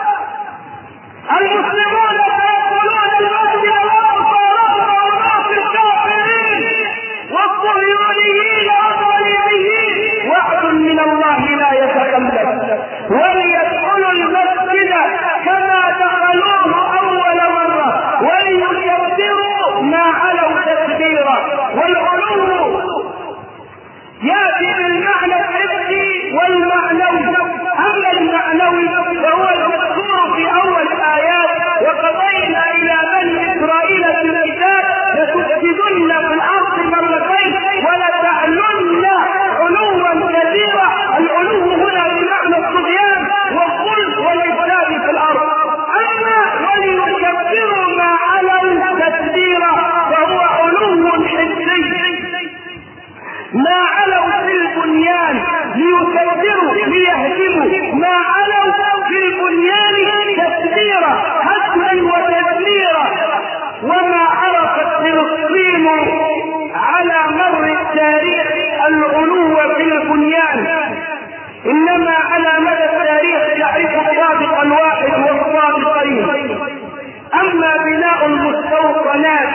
المسلمون سيدخلون المسجد الأقصى رغم أناس الكافرين والصهيونيين والصليبيين. وعد من الله لا يتكلم. وليدخلوا المسجد كما دخلوه أول مرة وليكبروا ما علوا تكبيرا. والعلو يأتي بالمعنى الحسي والمعنوي. أما المعنوي فهو المذكور في أول الآيات: وقضينا إلى بني إسرائيل في الكتاب لتفسدن في الأرض مرتين ولتعلن علوا كبيرا. العلو هنا بمعنى الطغيان والظلم والإفساد في الأرض. أما وليكبروا ما علوا تكبيرا فهو علو حسي. ما علوا في البنيان ليكبروا ليهدموا ما علوا في البنيان تكبيرا، هدما وتدميرا. وما عرفت فلسطين على مر التاريخ العلو في البنيان، انما على مدى التاريخ يعرف الصادق الواحد والصادقين. اما بناء المستوطنات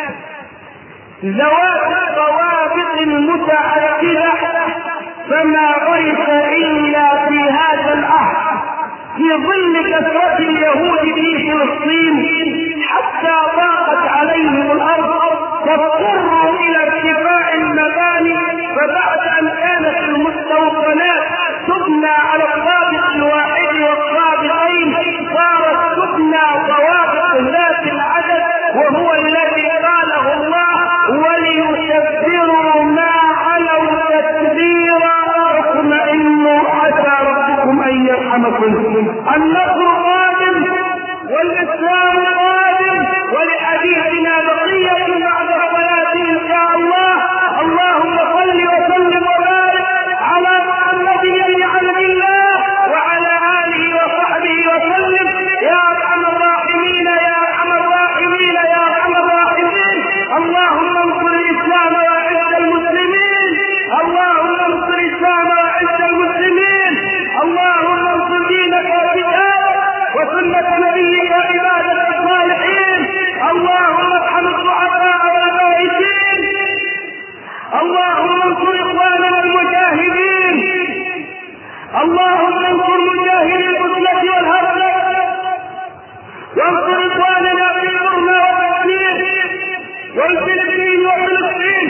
ذوات الضوابط المتعددة فما عرف إلا في هذا العهد في ظل كثرة اليهود في فلسطين حتى ضاقت عليهم الأرض فاضطروا إلى ارتفاع المباني. فبعد أن كانت واصبروا ما علوا تكبيرا اطمئنوا عسى ربكم ان يرحمكم. النصر قادم والاسلام قادم، ولحديثنا بقيه بعد صلاته ان شاء الله. اللهم صل وسلم وبارك على محمد بن الله وعلى اله وصحبه وسلم. يا ارحم الراحمين يا ارحم الراحمين يا ارحم الراحمين. اللهم انصر الاسلام واعز المسلمين، اللهم انصر الاسلام واعز المسلمين، اللهم انصر دينك وكتابك وسنه نبيك وعبادك الصالحين. اللهم ارحم الضعفاء والبائسين، اللهم انصر اخواننا المجاهدين، اللهم انصر مجاهدي القتلة والهرب، وانصر اخواننا في برما وتسليم والفلسطين وفلسطين.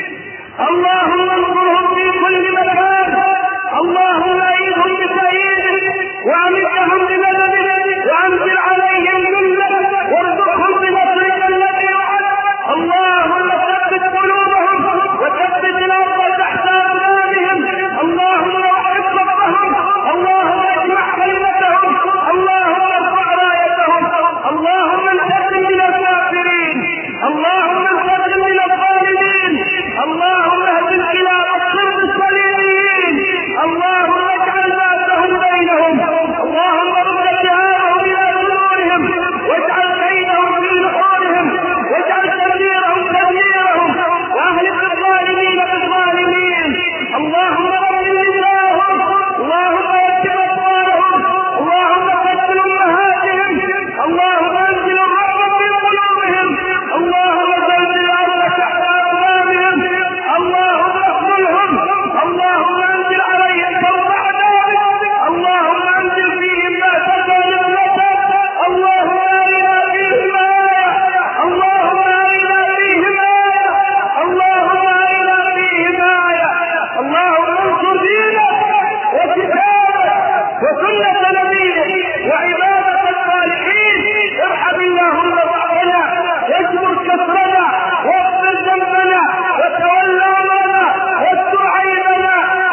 اللهم انصرهم في كل مكان، اللهم ايدهم بسعيدك وامدهم بمددك وانزل عليهم جندك وارزقهم بنصرك الذي وعدك. اللهم ثبت قلوبهم وثبت الارض تحت اقدامهم، اللهم وحد صفهم، اللهم اجمع كلمتهم، اللهم ارفع رايتهم، اللهم انتقم من الكافرين، اللهم انتقم من الظالمين، اللهم اهد الخلاف الصرف الصليبيين، اللهم اجعل باسهم بينهم، اللهم رد جهادهم الى صدورهم واجعل كيدهم في نحورهم واجعل تدبيرهم تدميرهم واهلك الظالمين بالظالمين. اللهم رب نجاهم، اللهم يكتب اطفالهم، اللهم قتل امهاتهم، اللهم انزل الرعب في قلوبهم، اللهم زلزل الارض تحت اقدامهم، اللهم اقتلهم، اللهم انزل عليهم فوق عذابك، اللهم انزل فيهم باسك ونقمتك، اللهم ارنا فيهم ايه، اللهم ارنا فيهم ايه، اللهم ارنا فيهم ايه. اللهم انصر دينك وكتابك وسنة نبيك وعبادك الصالحين. ارحم اللهم ضعفنا واجبر كسرنا واغفر ذنبنا وتول امرنا واستر عيبنا.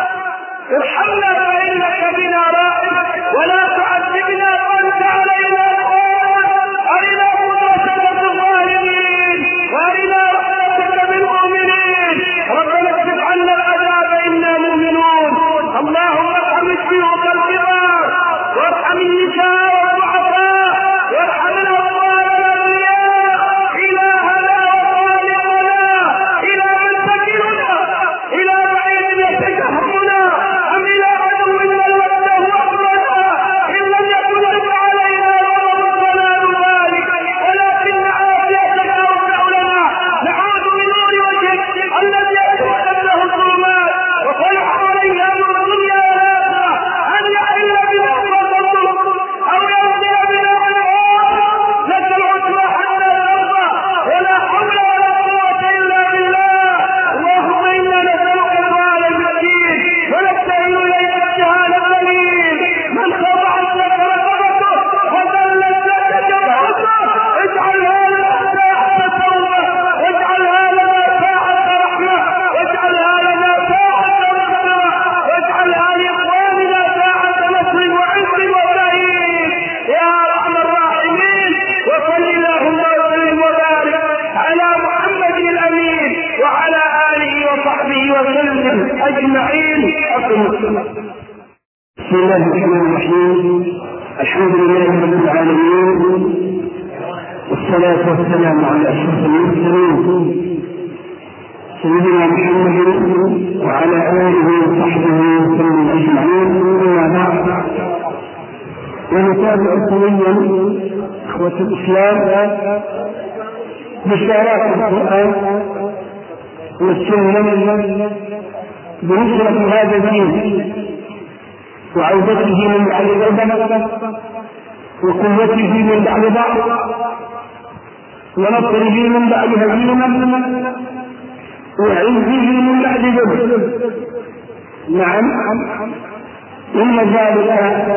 ارحمنا فانك بنا راحم ولا تعذبنا وانت علينا قادر. ارنا قدرتك بالظالمين وارنا رحمتك بالمؤمنين. ربنا اكشف عنا العذاب انا مؤمنون. اللهم ارحم الشيوخ الكبار وارحم النساء والضعفاء وارحم الاطفال والابرياء. الهنا وخالقنا الى من تكلنا، الى بعيد يتجهمنا ام الى عدو ملته امرنا. ان لم يكن لك علينا ولا ذلك ولكن عافيتك اوسع لنا. نعوذ بنور وجهك الذي يتوحد له الظلمات وطلع عليه امر الدنيا والاخره ان يحل بنا فضل او ينزل بنا عنوان. لك العتبى حتى ترضى ولا حول ولا قوه الا بالله. اللهم انا نسالك الوعد المتين ونبتهل اليك ابتهال الذليل. من خضعت لك رقبته وذلت لك جبهته اجعلها لنا ساعه توبه واجعلها لنا ساعه رحمه واجعلها لنا ساعه مغفره واجعلها لاخواننا ساعه نصر وعز وتأييد يا ارحم الراحمين. وصل اللهم وسلم وبارك على محمد الامين وعلى اله وصحبه وسلم اجمعين. بسم الله الرحمن الرحيم. الحمد لله رب العالمين، والصلاة والسلام على أشرف المرسلين سيدنا محمد وعلى آله وصحبه وسلم أجمعين. أما بعد، ونتابع سويا إخوة الإسلام بشارات القرآن والسنة بنصرة هذا الدين وعودته من بعد غلبة وقوته من بعد ضعف ونصره من بعد هزيمة وعزه من بعد ذل. نعم، إن ذلك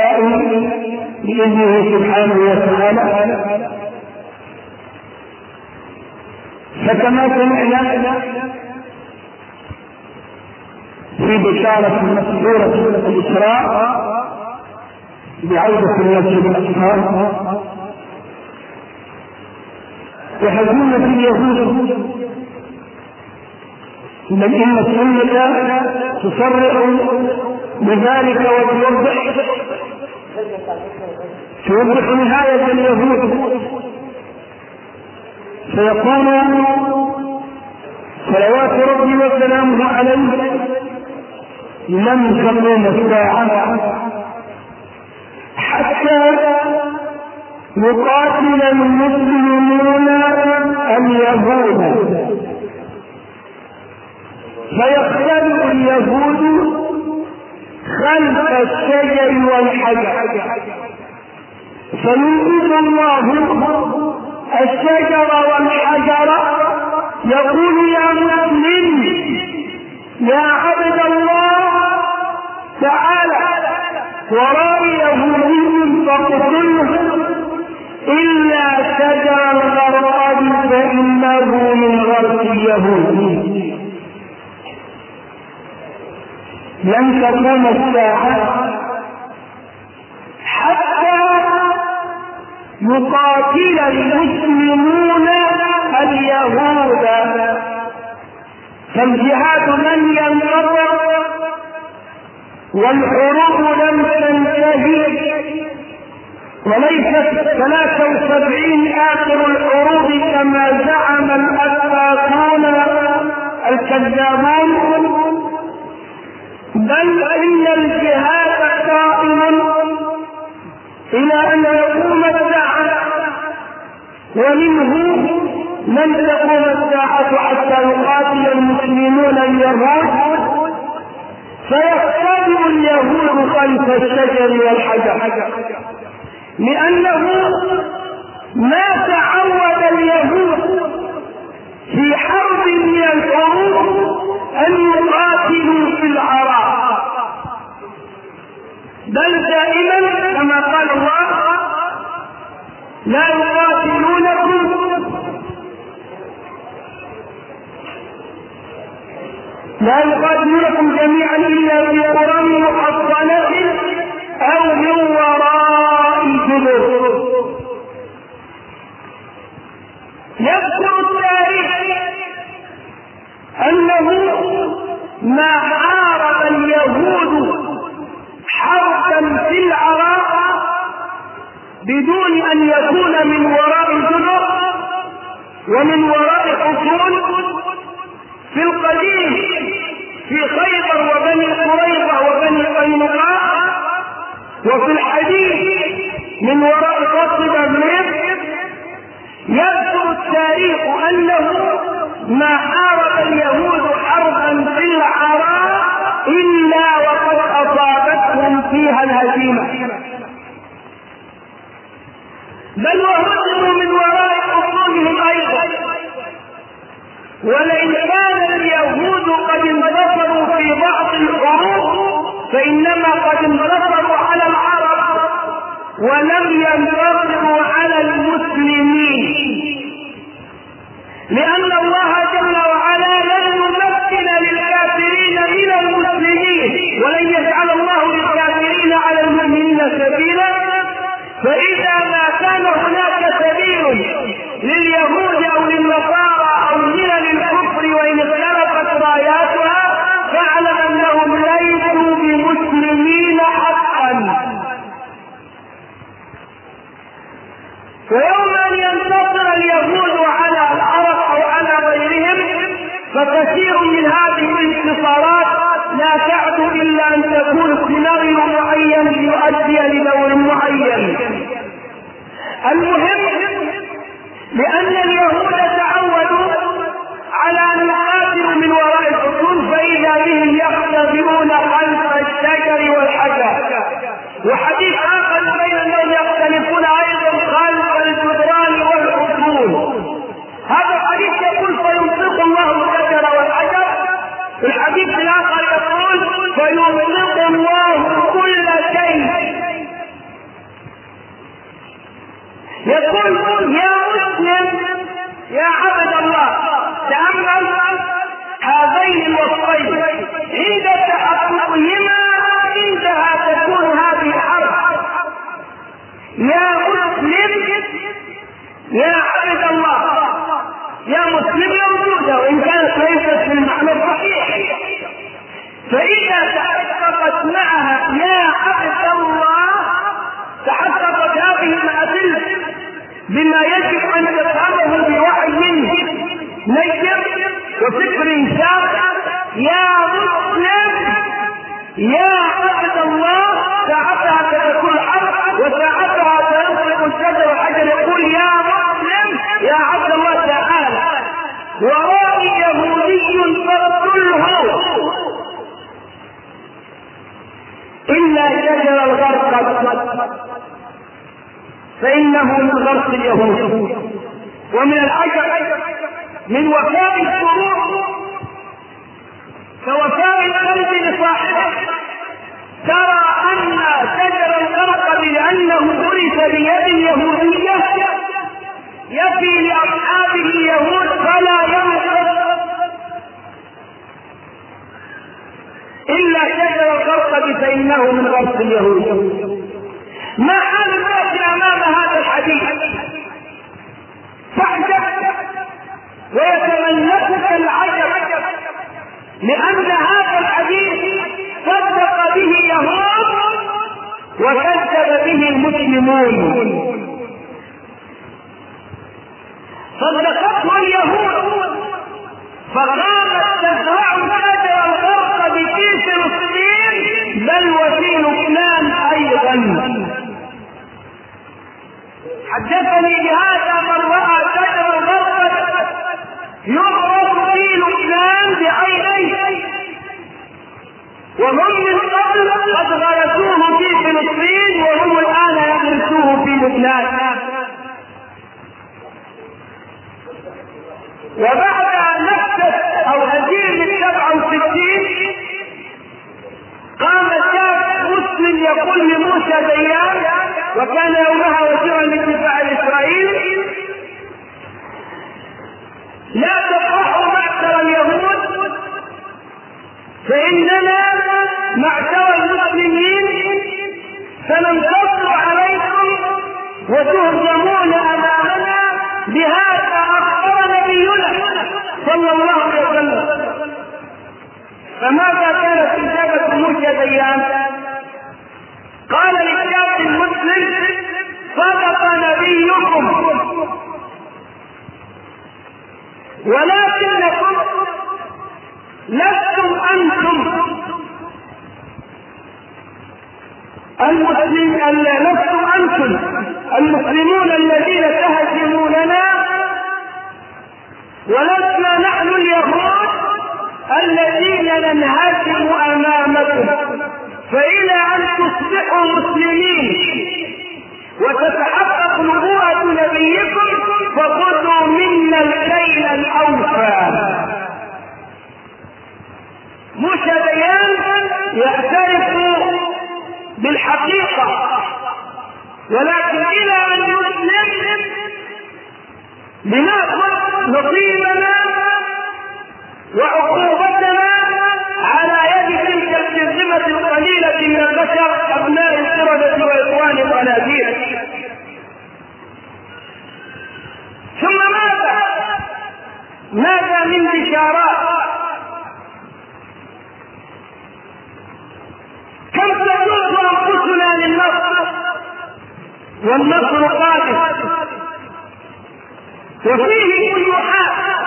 كائن بإذنه سبحانه وتعالى فكما سمعنا في بشارة سورة الإسراء بعودة المسجد الأقصى يحزنون في اليهود بل إن السنة تصرح بذلك توضح نهاية اليهود، فيقول صلوات ربي وسلامه عليه لم تقوم الساعة حتى يقاتل المسلمون اليهود، فيختلف اليهود خلف الشجر والحجر، فينقذ الله الشجر والحجر يقول يا مسلم يا عبد الله تعالى ورائي يهودي فاقتله إلا شجر الغرقاد فإنه من غرق اليهود. لن تقوم الساعة حتى يقاتل المسلمون اليهود، فالجهاد لم ينقطع والحروب لم تنتهي، وليست 73 آخر الحروب كما زعم الأفاقون الكذابون، بل إن الجهاد قائم إلى أن يقوم الساعة، ومنه لن تقوم الساعة حتى يقاتل المسلمون اليهود، فيختلف اليهود خلف الشجر والحجر، لأنه ما تعود اليهود في حرب من الحروب أن يقاتلوا في العراء، بل دائما كما قال الله لا يقاتلونكم جميعا إلا في قرى محصنة أو من وراء جدر. يذكر التاريخ أنه ما حارب اليهود حربا في العراق بدون أن يكون من وراء جدر ومن وراء حصون في القديم في خيبر وبني قريظة وبني قينقاع، وفي الحديث من وراء قصب أبنير. يذكر التاريخ أنه ما حارب اليهود حربا في العراء إلا وقد أصابتهم فيها الهزيمة، بل وهزموا من وراء حصونهم أيضا. ولئن كان اليهود قد انتصروا في بعض الحروب فإنما قد انتصروا على العرب ولم ينتصروا على المسلمين، لأن الله جل وعلا لن يمكن للكافرين من المسلمين، ولن يجعل الله للكافرين على المؤمنين سبيلا. فإذا ما كان هناك سبيل لليهود أو للنصارى أو ملل الكفر وإن اختلفت راياتها فاعلم أنهم ليسوا بمسلمين حقا. ويوم أن ينتصر اليهود على العرب أو على غيرهم فكثير من هذه الانتصارات لا تعد إلا أن تكون سيناريو معين ليؤدي لدور معين. المهم لأن اليهود تعودوا على أن يقاتلوا من وراء الحصون، فإذا بهم يختبئون خلف الشجر والحجر. وحديث آخر بين أنهم يختلفون أيضا خلف الجدران والحصون. هذا الحديث يقول فينطق الله الشجر والحجر، في الحديث الآخر يقول فينطق الله كل شيء. يقول يا مسلم يا عبد الله عند تحققهما عندها تكون هذه الحرب. يا مسلم يا عبد الله، يا مسلم موجودة وإن كانت ليست في المعنى الصحيح، فإذا تحققت معها يا عبد الله تحققت هذه الأدلة بما يجب أن تفهمه بوحي منه نجم وفكر شاق. يا مسلم يا عبد الله، ساعتها تكون الحرب وساعتها تنطلق الشجر والحجر يقول يا مسلم يا عبد الله تعالى. ورائي يهودي فاقتله إلا شجر الغرقد فإنه من غرق اليهود. ومن العجب من وفاء الشروط كوفاء القلب لصاحبه، ترى أن شجر الغرقد لأنه ورث بيد يهودية يفي لأصحابه يهود فلا ينقص إلا شجر الغرقد فإنه من غرق اليهود. ما حال الناس أمام هذا الحديث؟ تعجب ويتملكك العجب، لأن هذا الحديث صدق به يهود وكذب به المسلمون. صدقته اليهود فقامت تزرع شجر الغرقد في فلسطين بل وفي لبنان أيضا. حدثني بهذا من رأى شجر الغرقد يغرق في لبنان بعينيه، وهم من قبل قد غرسوه في فلسطين وهم الآن يغرسوه في لبنان. وبعد أن نفذ أو هزيمة 67 قام شاب مسلم يقول لموسى ديان، وكان يومها وزيرا للدفاع الإسرائيلي: لا تفرحوا معشر اليهود، فإننا معشر المسلمين سننتصر عليكم وتهزمون أمامنا. بهذا أخبر نبينا صلى الله عليه وسلم. فماذا كانت إجابة موسى ديان؟ قال للشاب المسلم: صدق نبيكم، ولكنكم لستم أنتم المسلمون الذين تهزموننا، ولسنا نحن اليهود الذين ننهزم أمامكم. فإلى أن تصبحوا مسلمين وتتحقق نبوءة نبيكم فخذوا منا الكيل الأوفى. موسى ديان يعترف بالحقيقة، ولكن إلى أن نسلم لنأخذ نصيبنا وعقوبتنا على يد تلك الجزمة القليلة من البشر أبناء القردة وإخوان الخنازير. ثم ماذا من بشارات؟ كم تذوق أنفسنا للنصر والنصر قادم، وفيه فتوحات،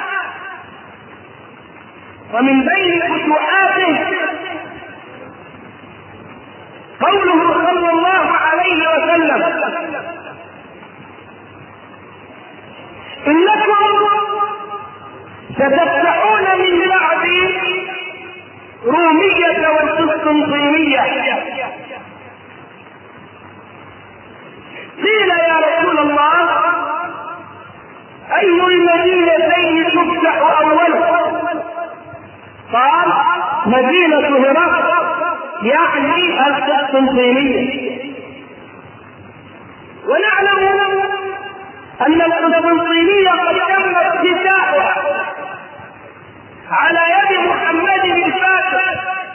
ومن بين فتوحاته قوله صلى الله عليه وسلم: إنكم ستفتحون من بعد رومية والقسطنطينية. قيل يا رسول الله: أي المدينتين تفتح أولا؟ قال: مدينة هرقل، يعني القسطنطينية. ونعلم أن القسطنطينية قد تم افتتاحها على يد محمد بن فاتح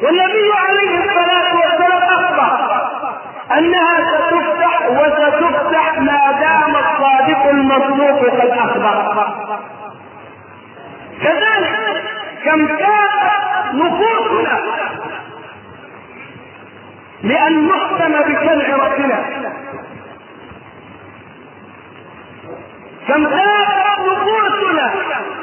والنبي عليه الصلاة والسلام أخبر أنها ستفتح وستفتح ما دام الصادق المصدوق قد أخبر. كذلك كم كانت نفوسنا لأن نحكم بشرع ربنا، كم كانت نفوسنا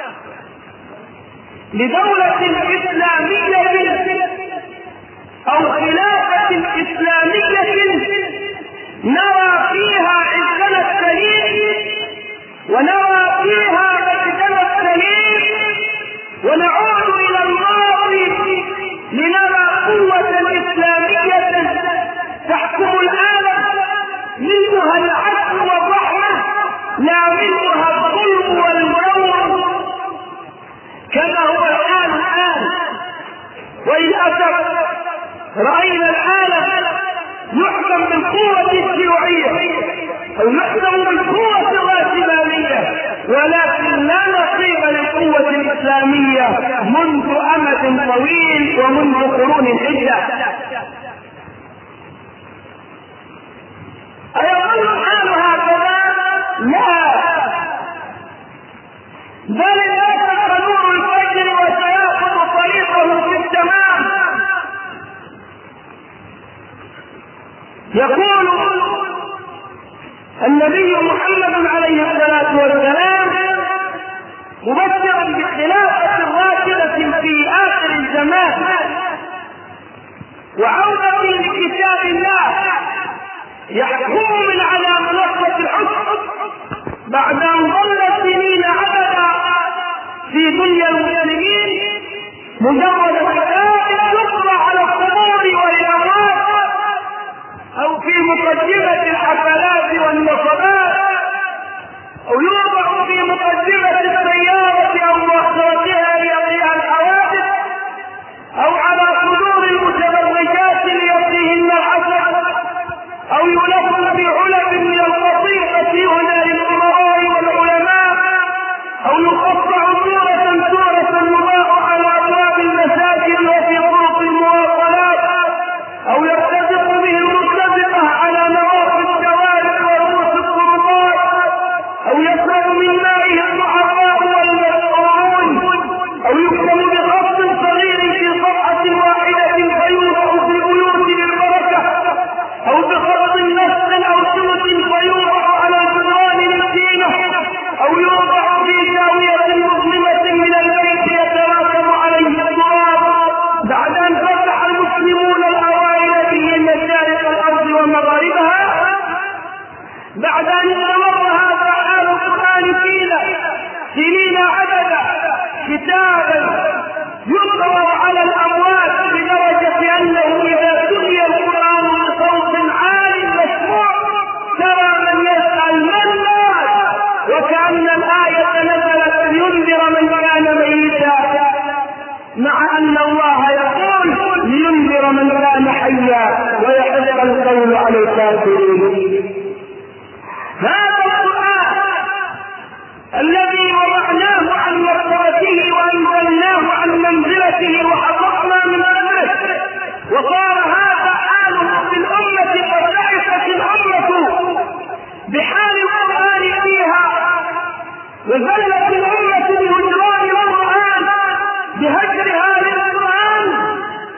لدولة إسلامية أو خلافة إسلامية نرى فيها عزنا السليم ونرى فيها مجدنا السليم، ونعود إلى الماضي لنرى قوة إسلامية تحكم العالم منها العدل والرحمة لا منها الظلم والجور كما هو الحال الآن. وللأسف رأينا العالم يحكم بالقوة الشيوعية أو يحكم بالقوة الرأسمالية، ولكن لا نصيب للقوة الإسلامية منذ أمد طويل ومنذ قرون عدة. أيظل الحال هكذا؟ لا، بل يأتي نور الفجر وسيأخذ طريقه في التمام. يقول النبي محمد عليه الصلاة والسلام مبشرا بخلافة راشدة في آخر الزمان وعودة لكتاب الله يحكم من على منصة الحكم بعد أن ظل سنين عددا في دنيا المسلمين مجرد كتاب يقرأ على القبور والأموات أو في مقدمة الحفلات والنصبات أو يوضع في مقدمة السيارة أو مؤخرتها ليقيها الحوادث أو على صدور المتبرجات ليقيهن الحسن أو يلف في علب من القطيفة هنا للأمراء والعلماء أو يقطع سورة يضاء على أبواب المساجد وفي طرق المواصلات أو يرتزق به المرتزقة على نواصي الشوارع ورؤوس الطرقات أو يشرب من مائه الضعفاء والمسؤولون أو يكتب بخط صغير في صفحة واحدة فيوضع في بيوت للبركة أو بخط نص أو سوط فيوضع على جدران المدينة أو يوضع في زاوية مظلمة من البيت يتراكم عليه التراب بعد أن فتح المسلمون الأوائل به مشارق الأرض ومغاربها، بعد أن استمر هذا حال القرآن فينا سنين عددا كتابا يقرأ على الأموات بدرجة أنه إذا تلي القرآن بصوت عال مسموع ترى من يسأل من مات، وكأن الآية نزلت لينذر من كان ميتا، مع أن الله يقول لينذر من كان حيا ويحق القول على الكافرين. هذا القرآن الذي وضعناه عن مرتبته وأنزلناه عن منزلته وحققنا من أمره وصار هذا حاله في الأمة قد تعست الأمة بحال القرآن فيها وزلت الأمة بهجران القرآن بهجر هذا القرآن.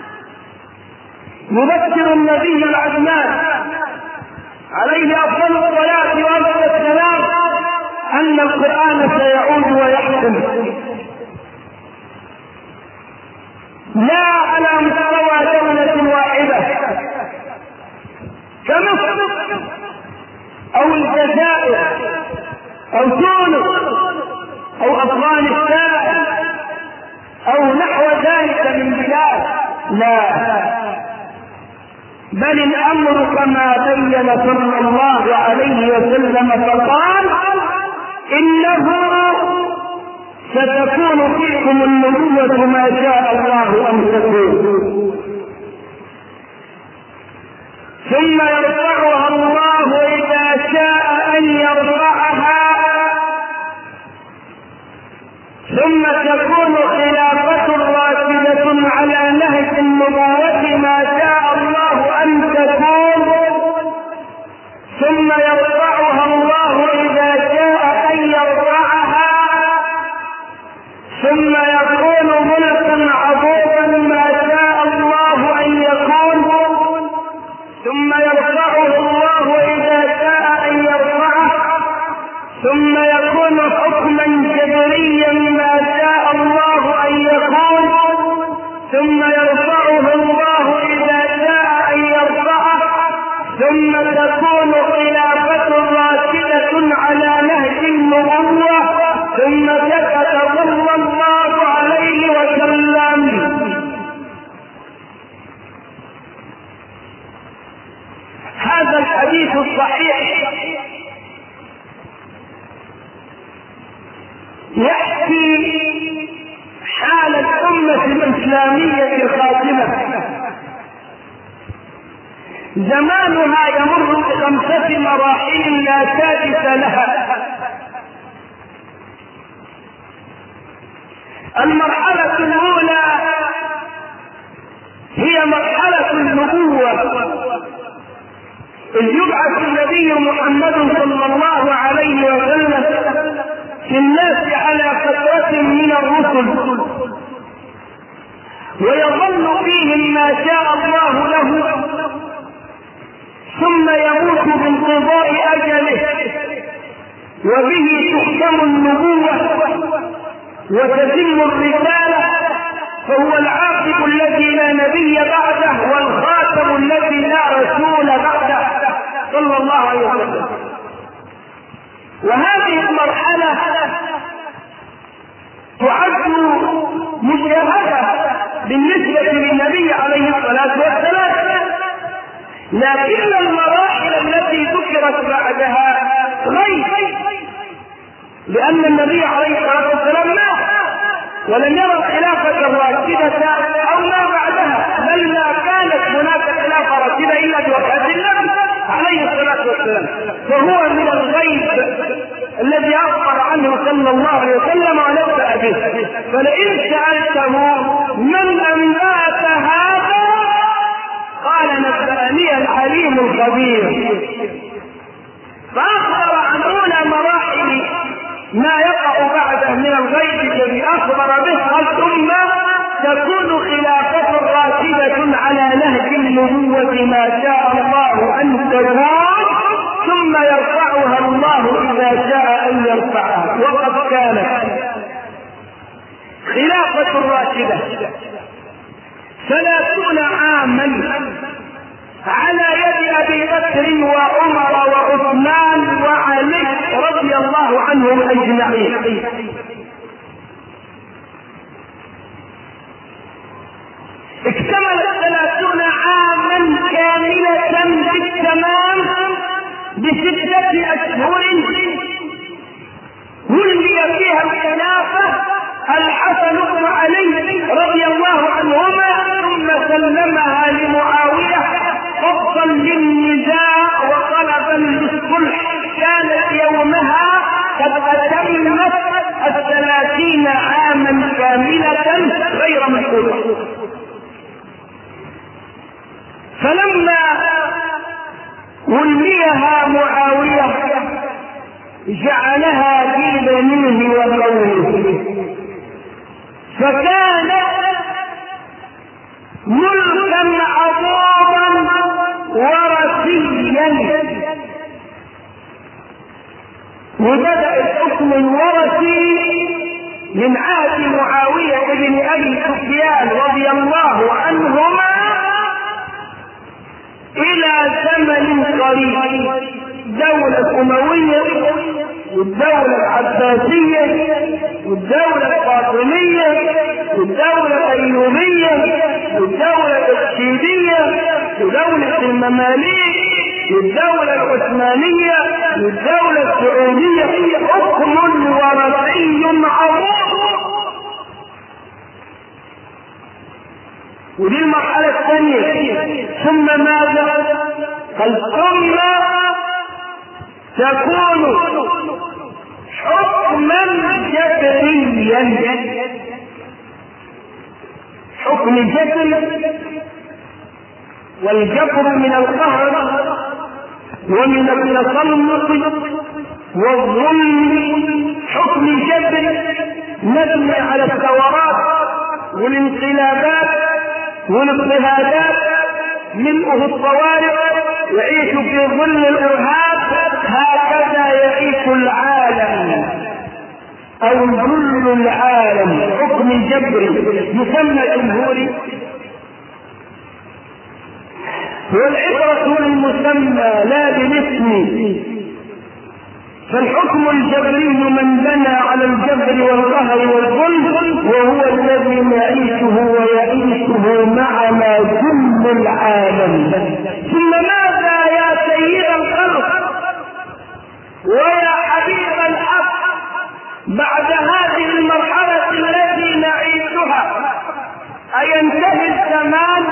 مبشر النبي العدنان عليه أفضل الصلاة وأفضل السلام أن القرآن سيعود ويحكم لا على مستوى دولة واحدة كمصر أو الجزائر أو تونس أو أفغانستان أو نحو ذلك من بلاد، لا، بل الأمر كما بين صلى الله عليه وسلم فقال إنه ستكون فيكم النبوة ما شاء الله أن تكون ثم يرفعها الله إذا شاء أن يرفعها ثم تكون خلافة راشدة على نهج مبارك الإسلامية خاتمة زمانها يمر ب5 مراحل لا سادس لها. المرحلة الأولى هي مرحلة النبوة، إذ يبعث النبي محمد صلى الله عليه وسلم في الناس على فترة من الرسل، ويظل فيهم ما شاء الله له، ثم يموت بانقضاء أجله، وبه تختم النبوة وتتم الرسالة، فهو العاقب الذي لا نبي بعده والخاتم الذي لا رسول بعده صلى الله عليه وسلم. وهذه المرحلة تعد مشاهدة بالنسبة للنبي عليه الصلاة والسلام، لكن المراحل التي ذكرت بعدها غير، لأن النبي عليه الصلاة والسلام مات ولم يرى الخلافة الراشدة أو ما بعدها، بل لا كانت هناك خلافة راشدة إلا بوفاة النبي عليه الصلاة والسلام، فهو من الغيب الذي أخبر عنه صلى الله عليه وسلم ونبأ به. فلئن سألته من أنبأك هذا قال نبأني العليم الخبير، فأخبر عن أولى مراحل ما يقع بعده من الغيب الذي أخبر به، ثم تكون خلافة راشدة على نهج النبوة ما شاء الله أن تكون، ثم يرفعها الله إذا شاء أن يرفعها. وقد كانت خلافة راشدة 30 عاما على يد أبي بكر وعمر وعثمان وعلي رضي الله عنهم أجمعين. اكتملت 30 عاما كاملة بالتمام ب6 أشهر ولي فيها الخلافة الحسن بن علي رضي الله عنهما، ثم سلمها لمعاوية فضلا للنزاع وطلبا للصلح. كانت يومها قد أتمت 30 عاما كاملة غير مشهورة. فلما وليها معاوية جعلها في بنيه وقومه، فكان ملكا عظيما ورثيا، وبدأ الحكم الورثي من عهد معاوية بن أبي سفيان رضي الله عنهما إلى زمن قريب. دولة أموية والدولة العباسية والدولة الفاطمية والدولة الأيوبية والدولة الرشيدية ودولة المماليك والدولة العثمانية والدولة السعودية، حكم ورثي عظيم. ودي المرحلة الثانية. ثم ماذا؟ ثم تكون حكما جبريا، حكم جبري، والجبر من القهر ومن التسلط والظلم. حكم جبري مبني على الثورات والانقلابات والاضطهادات، ملؤه الطوارئ، يعيش في ظل الارهاب. هكذا يعيش العالم او ظل العالم، حكم جبري يسمى جمهوري. والعبرة المسمى لا بالاسم، فالحكم الجبري من بنى على الجبر والقهر والظلم، وهو الذي نعيشه ويعيشه معنا كل العالم. ثم ماذا يا سيد الخلق ويا حبيب الحق بعد هذه المرحلة التي نعيشها؟ أينتهي الزمان؟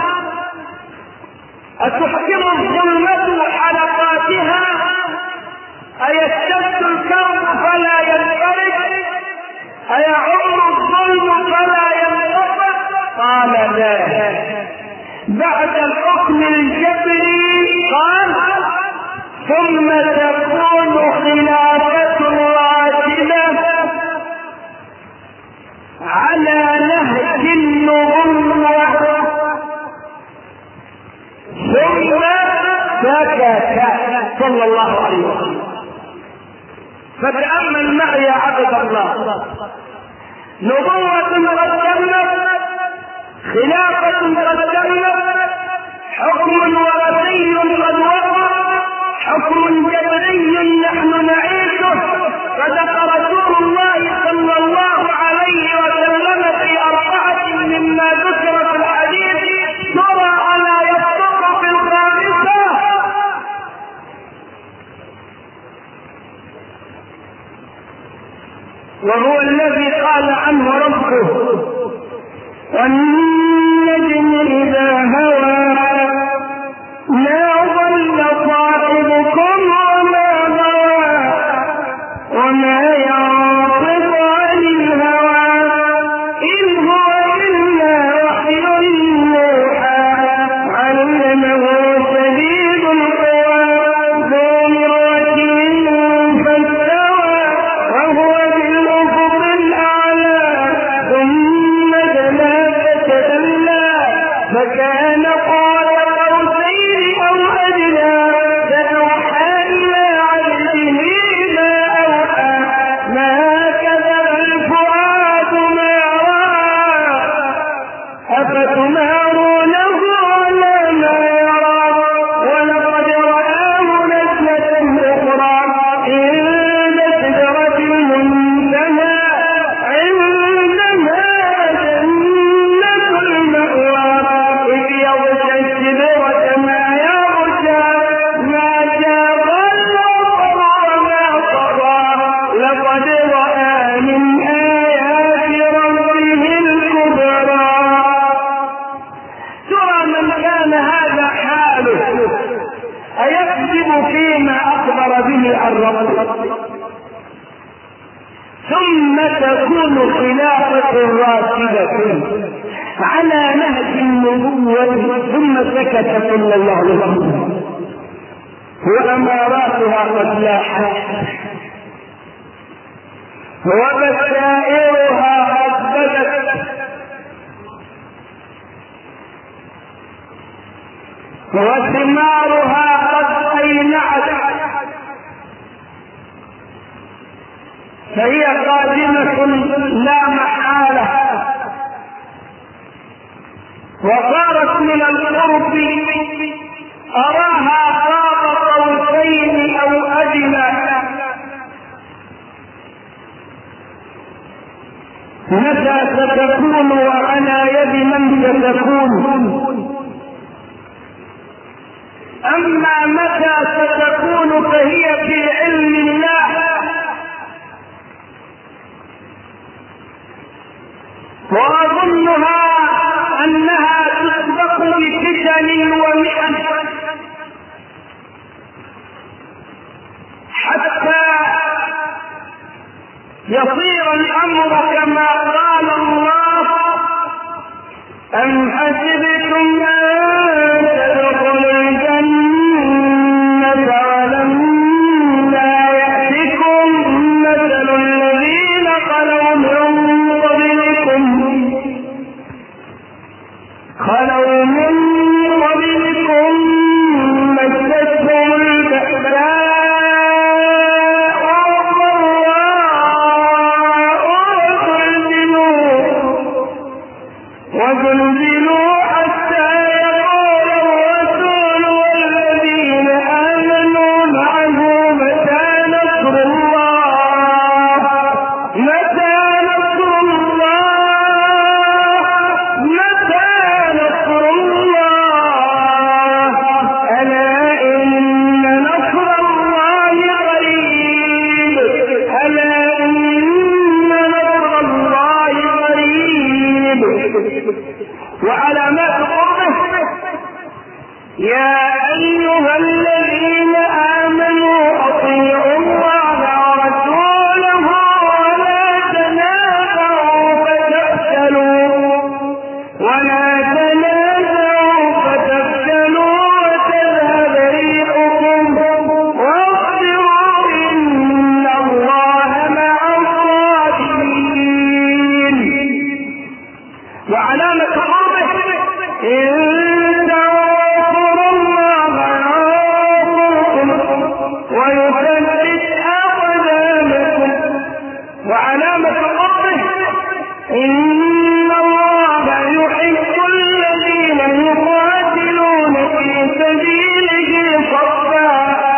أتحكم الظلمة حلقاتها؟ أيشتد الكرب فلا ينفرج؟ أيعم الظلم فلا ينقطع؟ قال لا. بعد الحكم الجبري قال ثم تكون خلافة راشدة على نهج النبوة. ثم سكت صلى الله عليه وسلم. فتأمل معي يا عبد الله، نبوة قد تمت، خلافة قد تمت، حكم وراثي قد وقع، حكم جبري نحن نعيشه. صدق رسول الله صلى الله عليه وسلم في 4 مما ذكر في الحديث، ترى ألا يصدق في 5. وهو الذي قال عنه ربه والنجم إذا هوى ما ضل صاحبكم وما غوى وما ينطق عن الهوى إن هو إلا وحي يوحى علمه شديد القوى ذو مرة فاستوى وهو بالأفق الأعلى ثم دنا فتدلى فكان قال قوسين أو أدنى فأوحى إلى عبده ما أوحى ما كذب الفؤاد ما رأى أفتمارونه على ما يرى ولقد رآه نزلة أخرى عند سدرة المنتهى عندها جنة المأوى إذ يغشى السدرة ما يغشى ما جاء البصر وما طغى لقد رأى من آيات ربه الكبرى. ترى من كان هذا حاله أيكذب فيما أخبر به عن ربه؟ ثم تكون خلافة راشدة على نهج النبوة. ثم سكت صلى الله عليه وسلم وأماراتها قد لاحت وبشائرها قد بدت وثمارها قد أينعت فهي قادمة لا محالة وصارت من القرب أراها قاب قوسين أو أدنى. متى ستكون وعلى يد من ستكون؟ أما متى ستكون فهي في علم الله، وأظنها أنها تسبق بفتن ومحن حتى يصير الأمر كما قال الله أم حسبتم أن تدخلوا الجنة ولما يأتكم مثل الذين خلوا من قبلكم مستهم البأساء وزلزلوا حتى يقول الرسول والذين آمنوا معه متى نصر الله ألا إن نصر الله قريب ألا إن نصر الله قريب. وعلامات قربه: يا أيها الذين آمنوا أطيعوا الله ورسوله ولا تنازعوا فتفشلوا وتذهب ريحكم واصبروا إن الله مع الصابرين. وعلامة قربه: إن تنصروا الله ينصركم ويثبت أقدامكم. وعلامة قربه: إن الله يحب الذين يقاتلون في سبيله صفا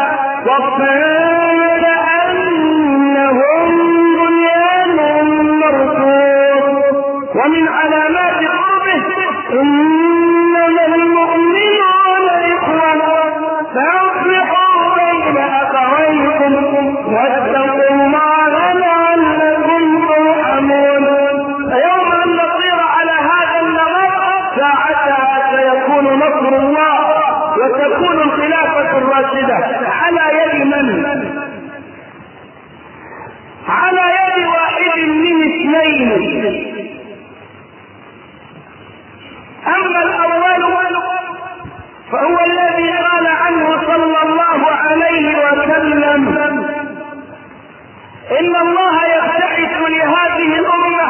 كأنهم بنيان مرصوص. ومن علامات قربه: إنما المؤمنون إخوة فأصلحوا بين أخويكم واتقوا الله لعلكم ترحمون. فيوم أن نصير على هذا النمط ساعتها سيكون نصر الله وتكون الخلافة الراشدة على يد من؟ على يد واحد من اثنين. أما الأول فهو الذي قال عنه صلى الله عليه وسلم: إن الله يبتعث لهذه الأمة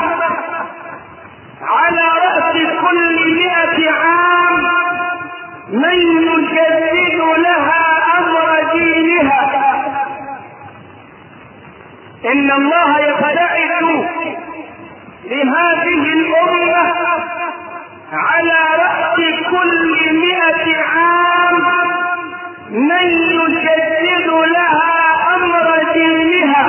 على رأس كل 100 عام من يجدد لها أمر دينها. إن الله يبتعث لهذه الأمة على رأس كل 100 عام من يجدد لها أمر دينها.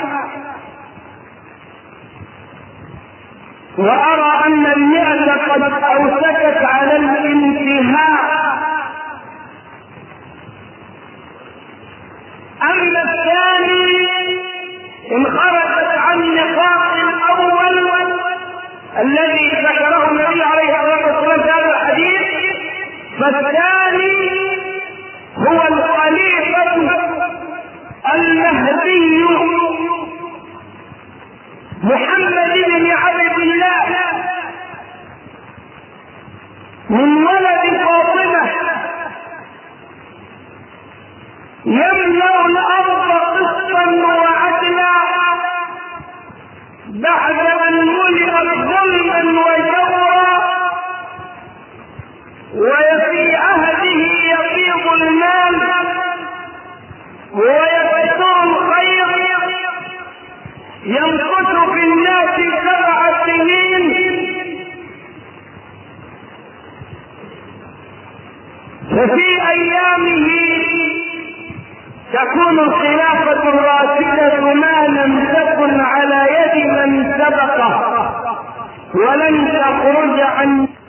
وأرى أن 100 قد أوشكت على الانتهاء. أما الثاني إن خرجت عن نطاق الأول الذي ذكره النبي عليه الصلاة والسلام في هذا الحديث، فالثاني هو الخليفة المهدي محمد بن عبد الله من ولد فاطمة، يملأ الأرض قسطا وعدلا بعد أن ملئت ظلما وجورا، وفي عهده يفيض المال ويكثر الخير، يمكث في الناس 7 سنين، ففي أيامه تكون الخلافة الراشدة ما لم تكن على يد من سبقه ولن تخرج عن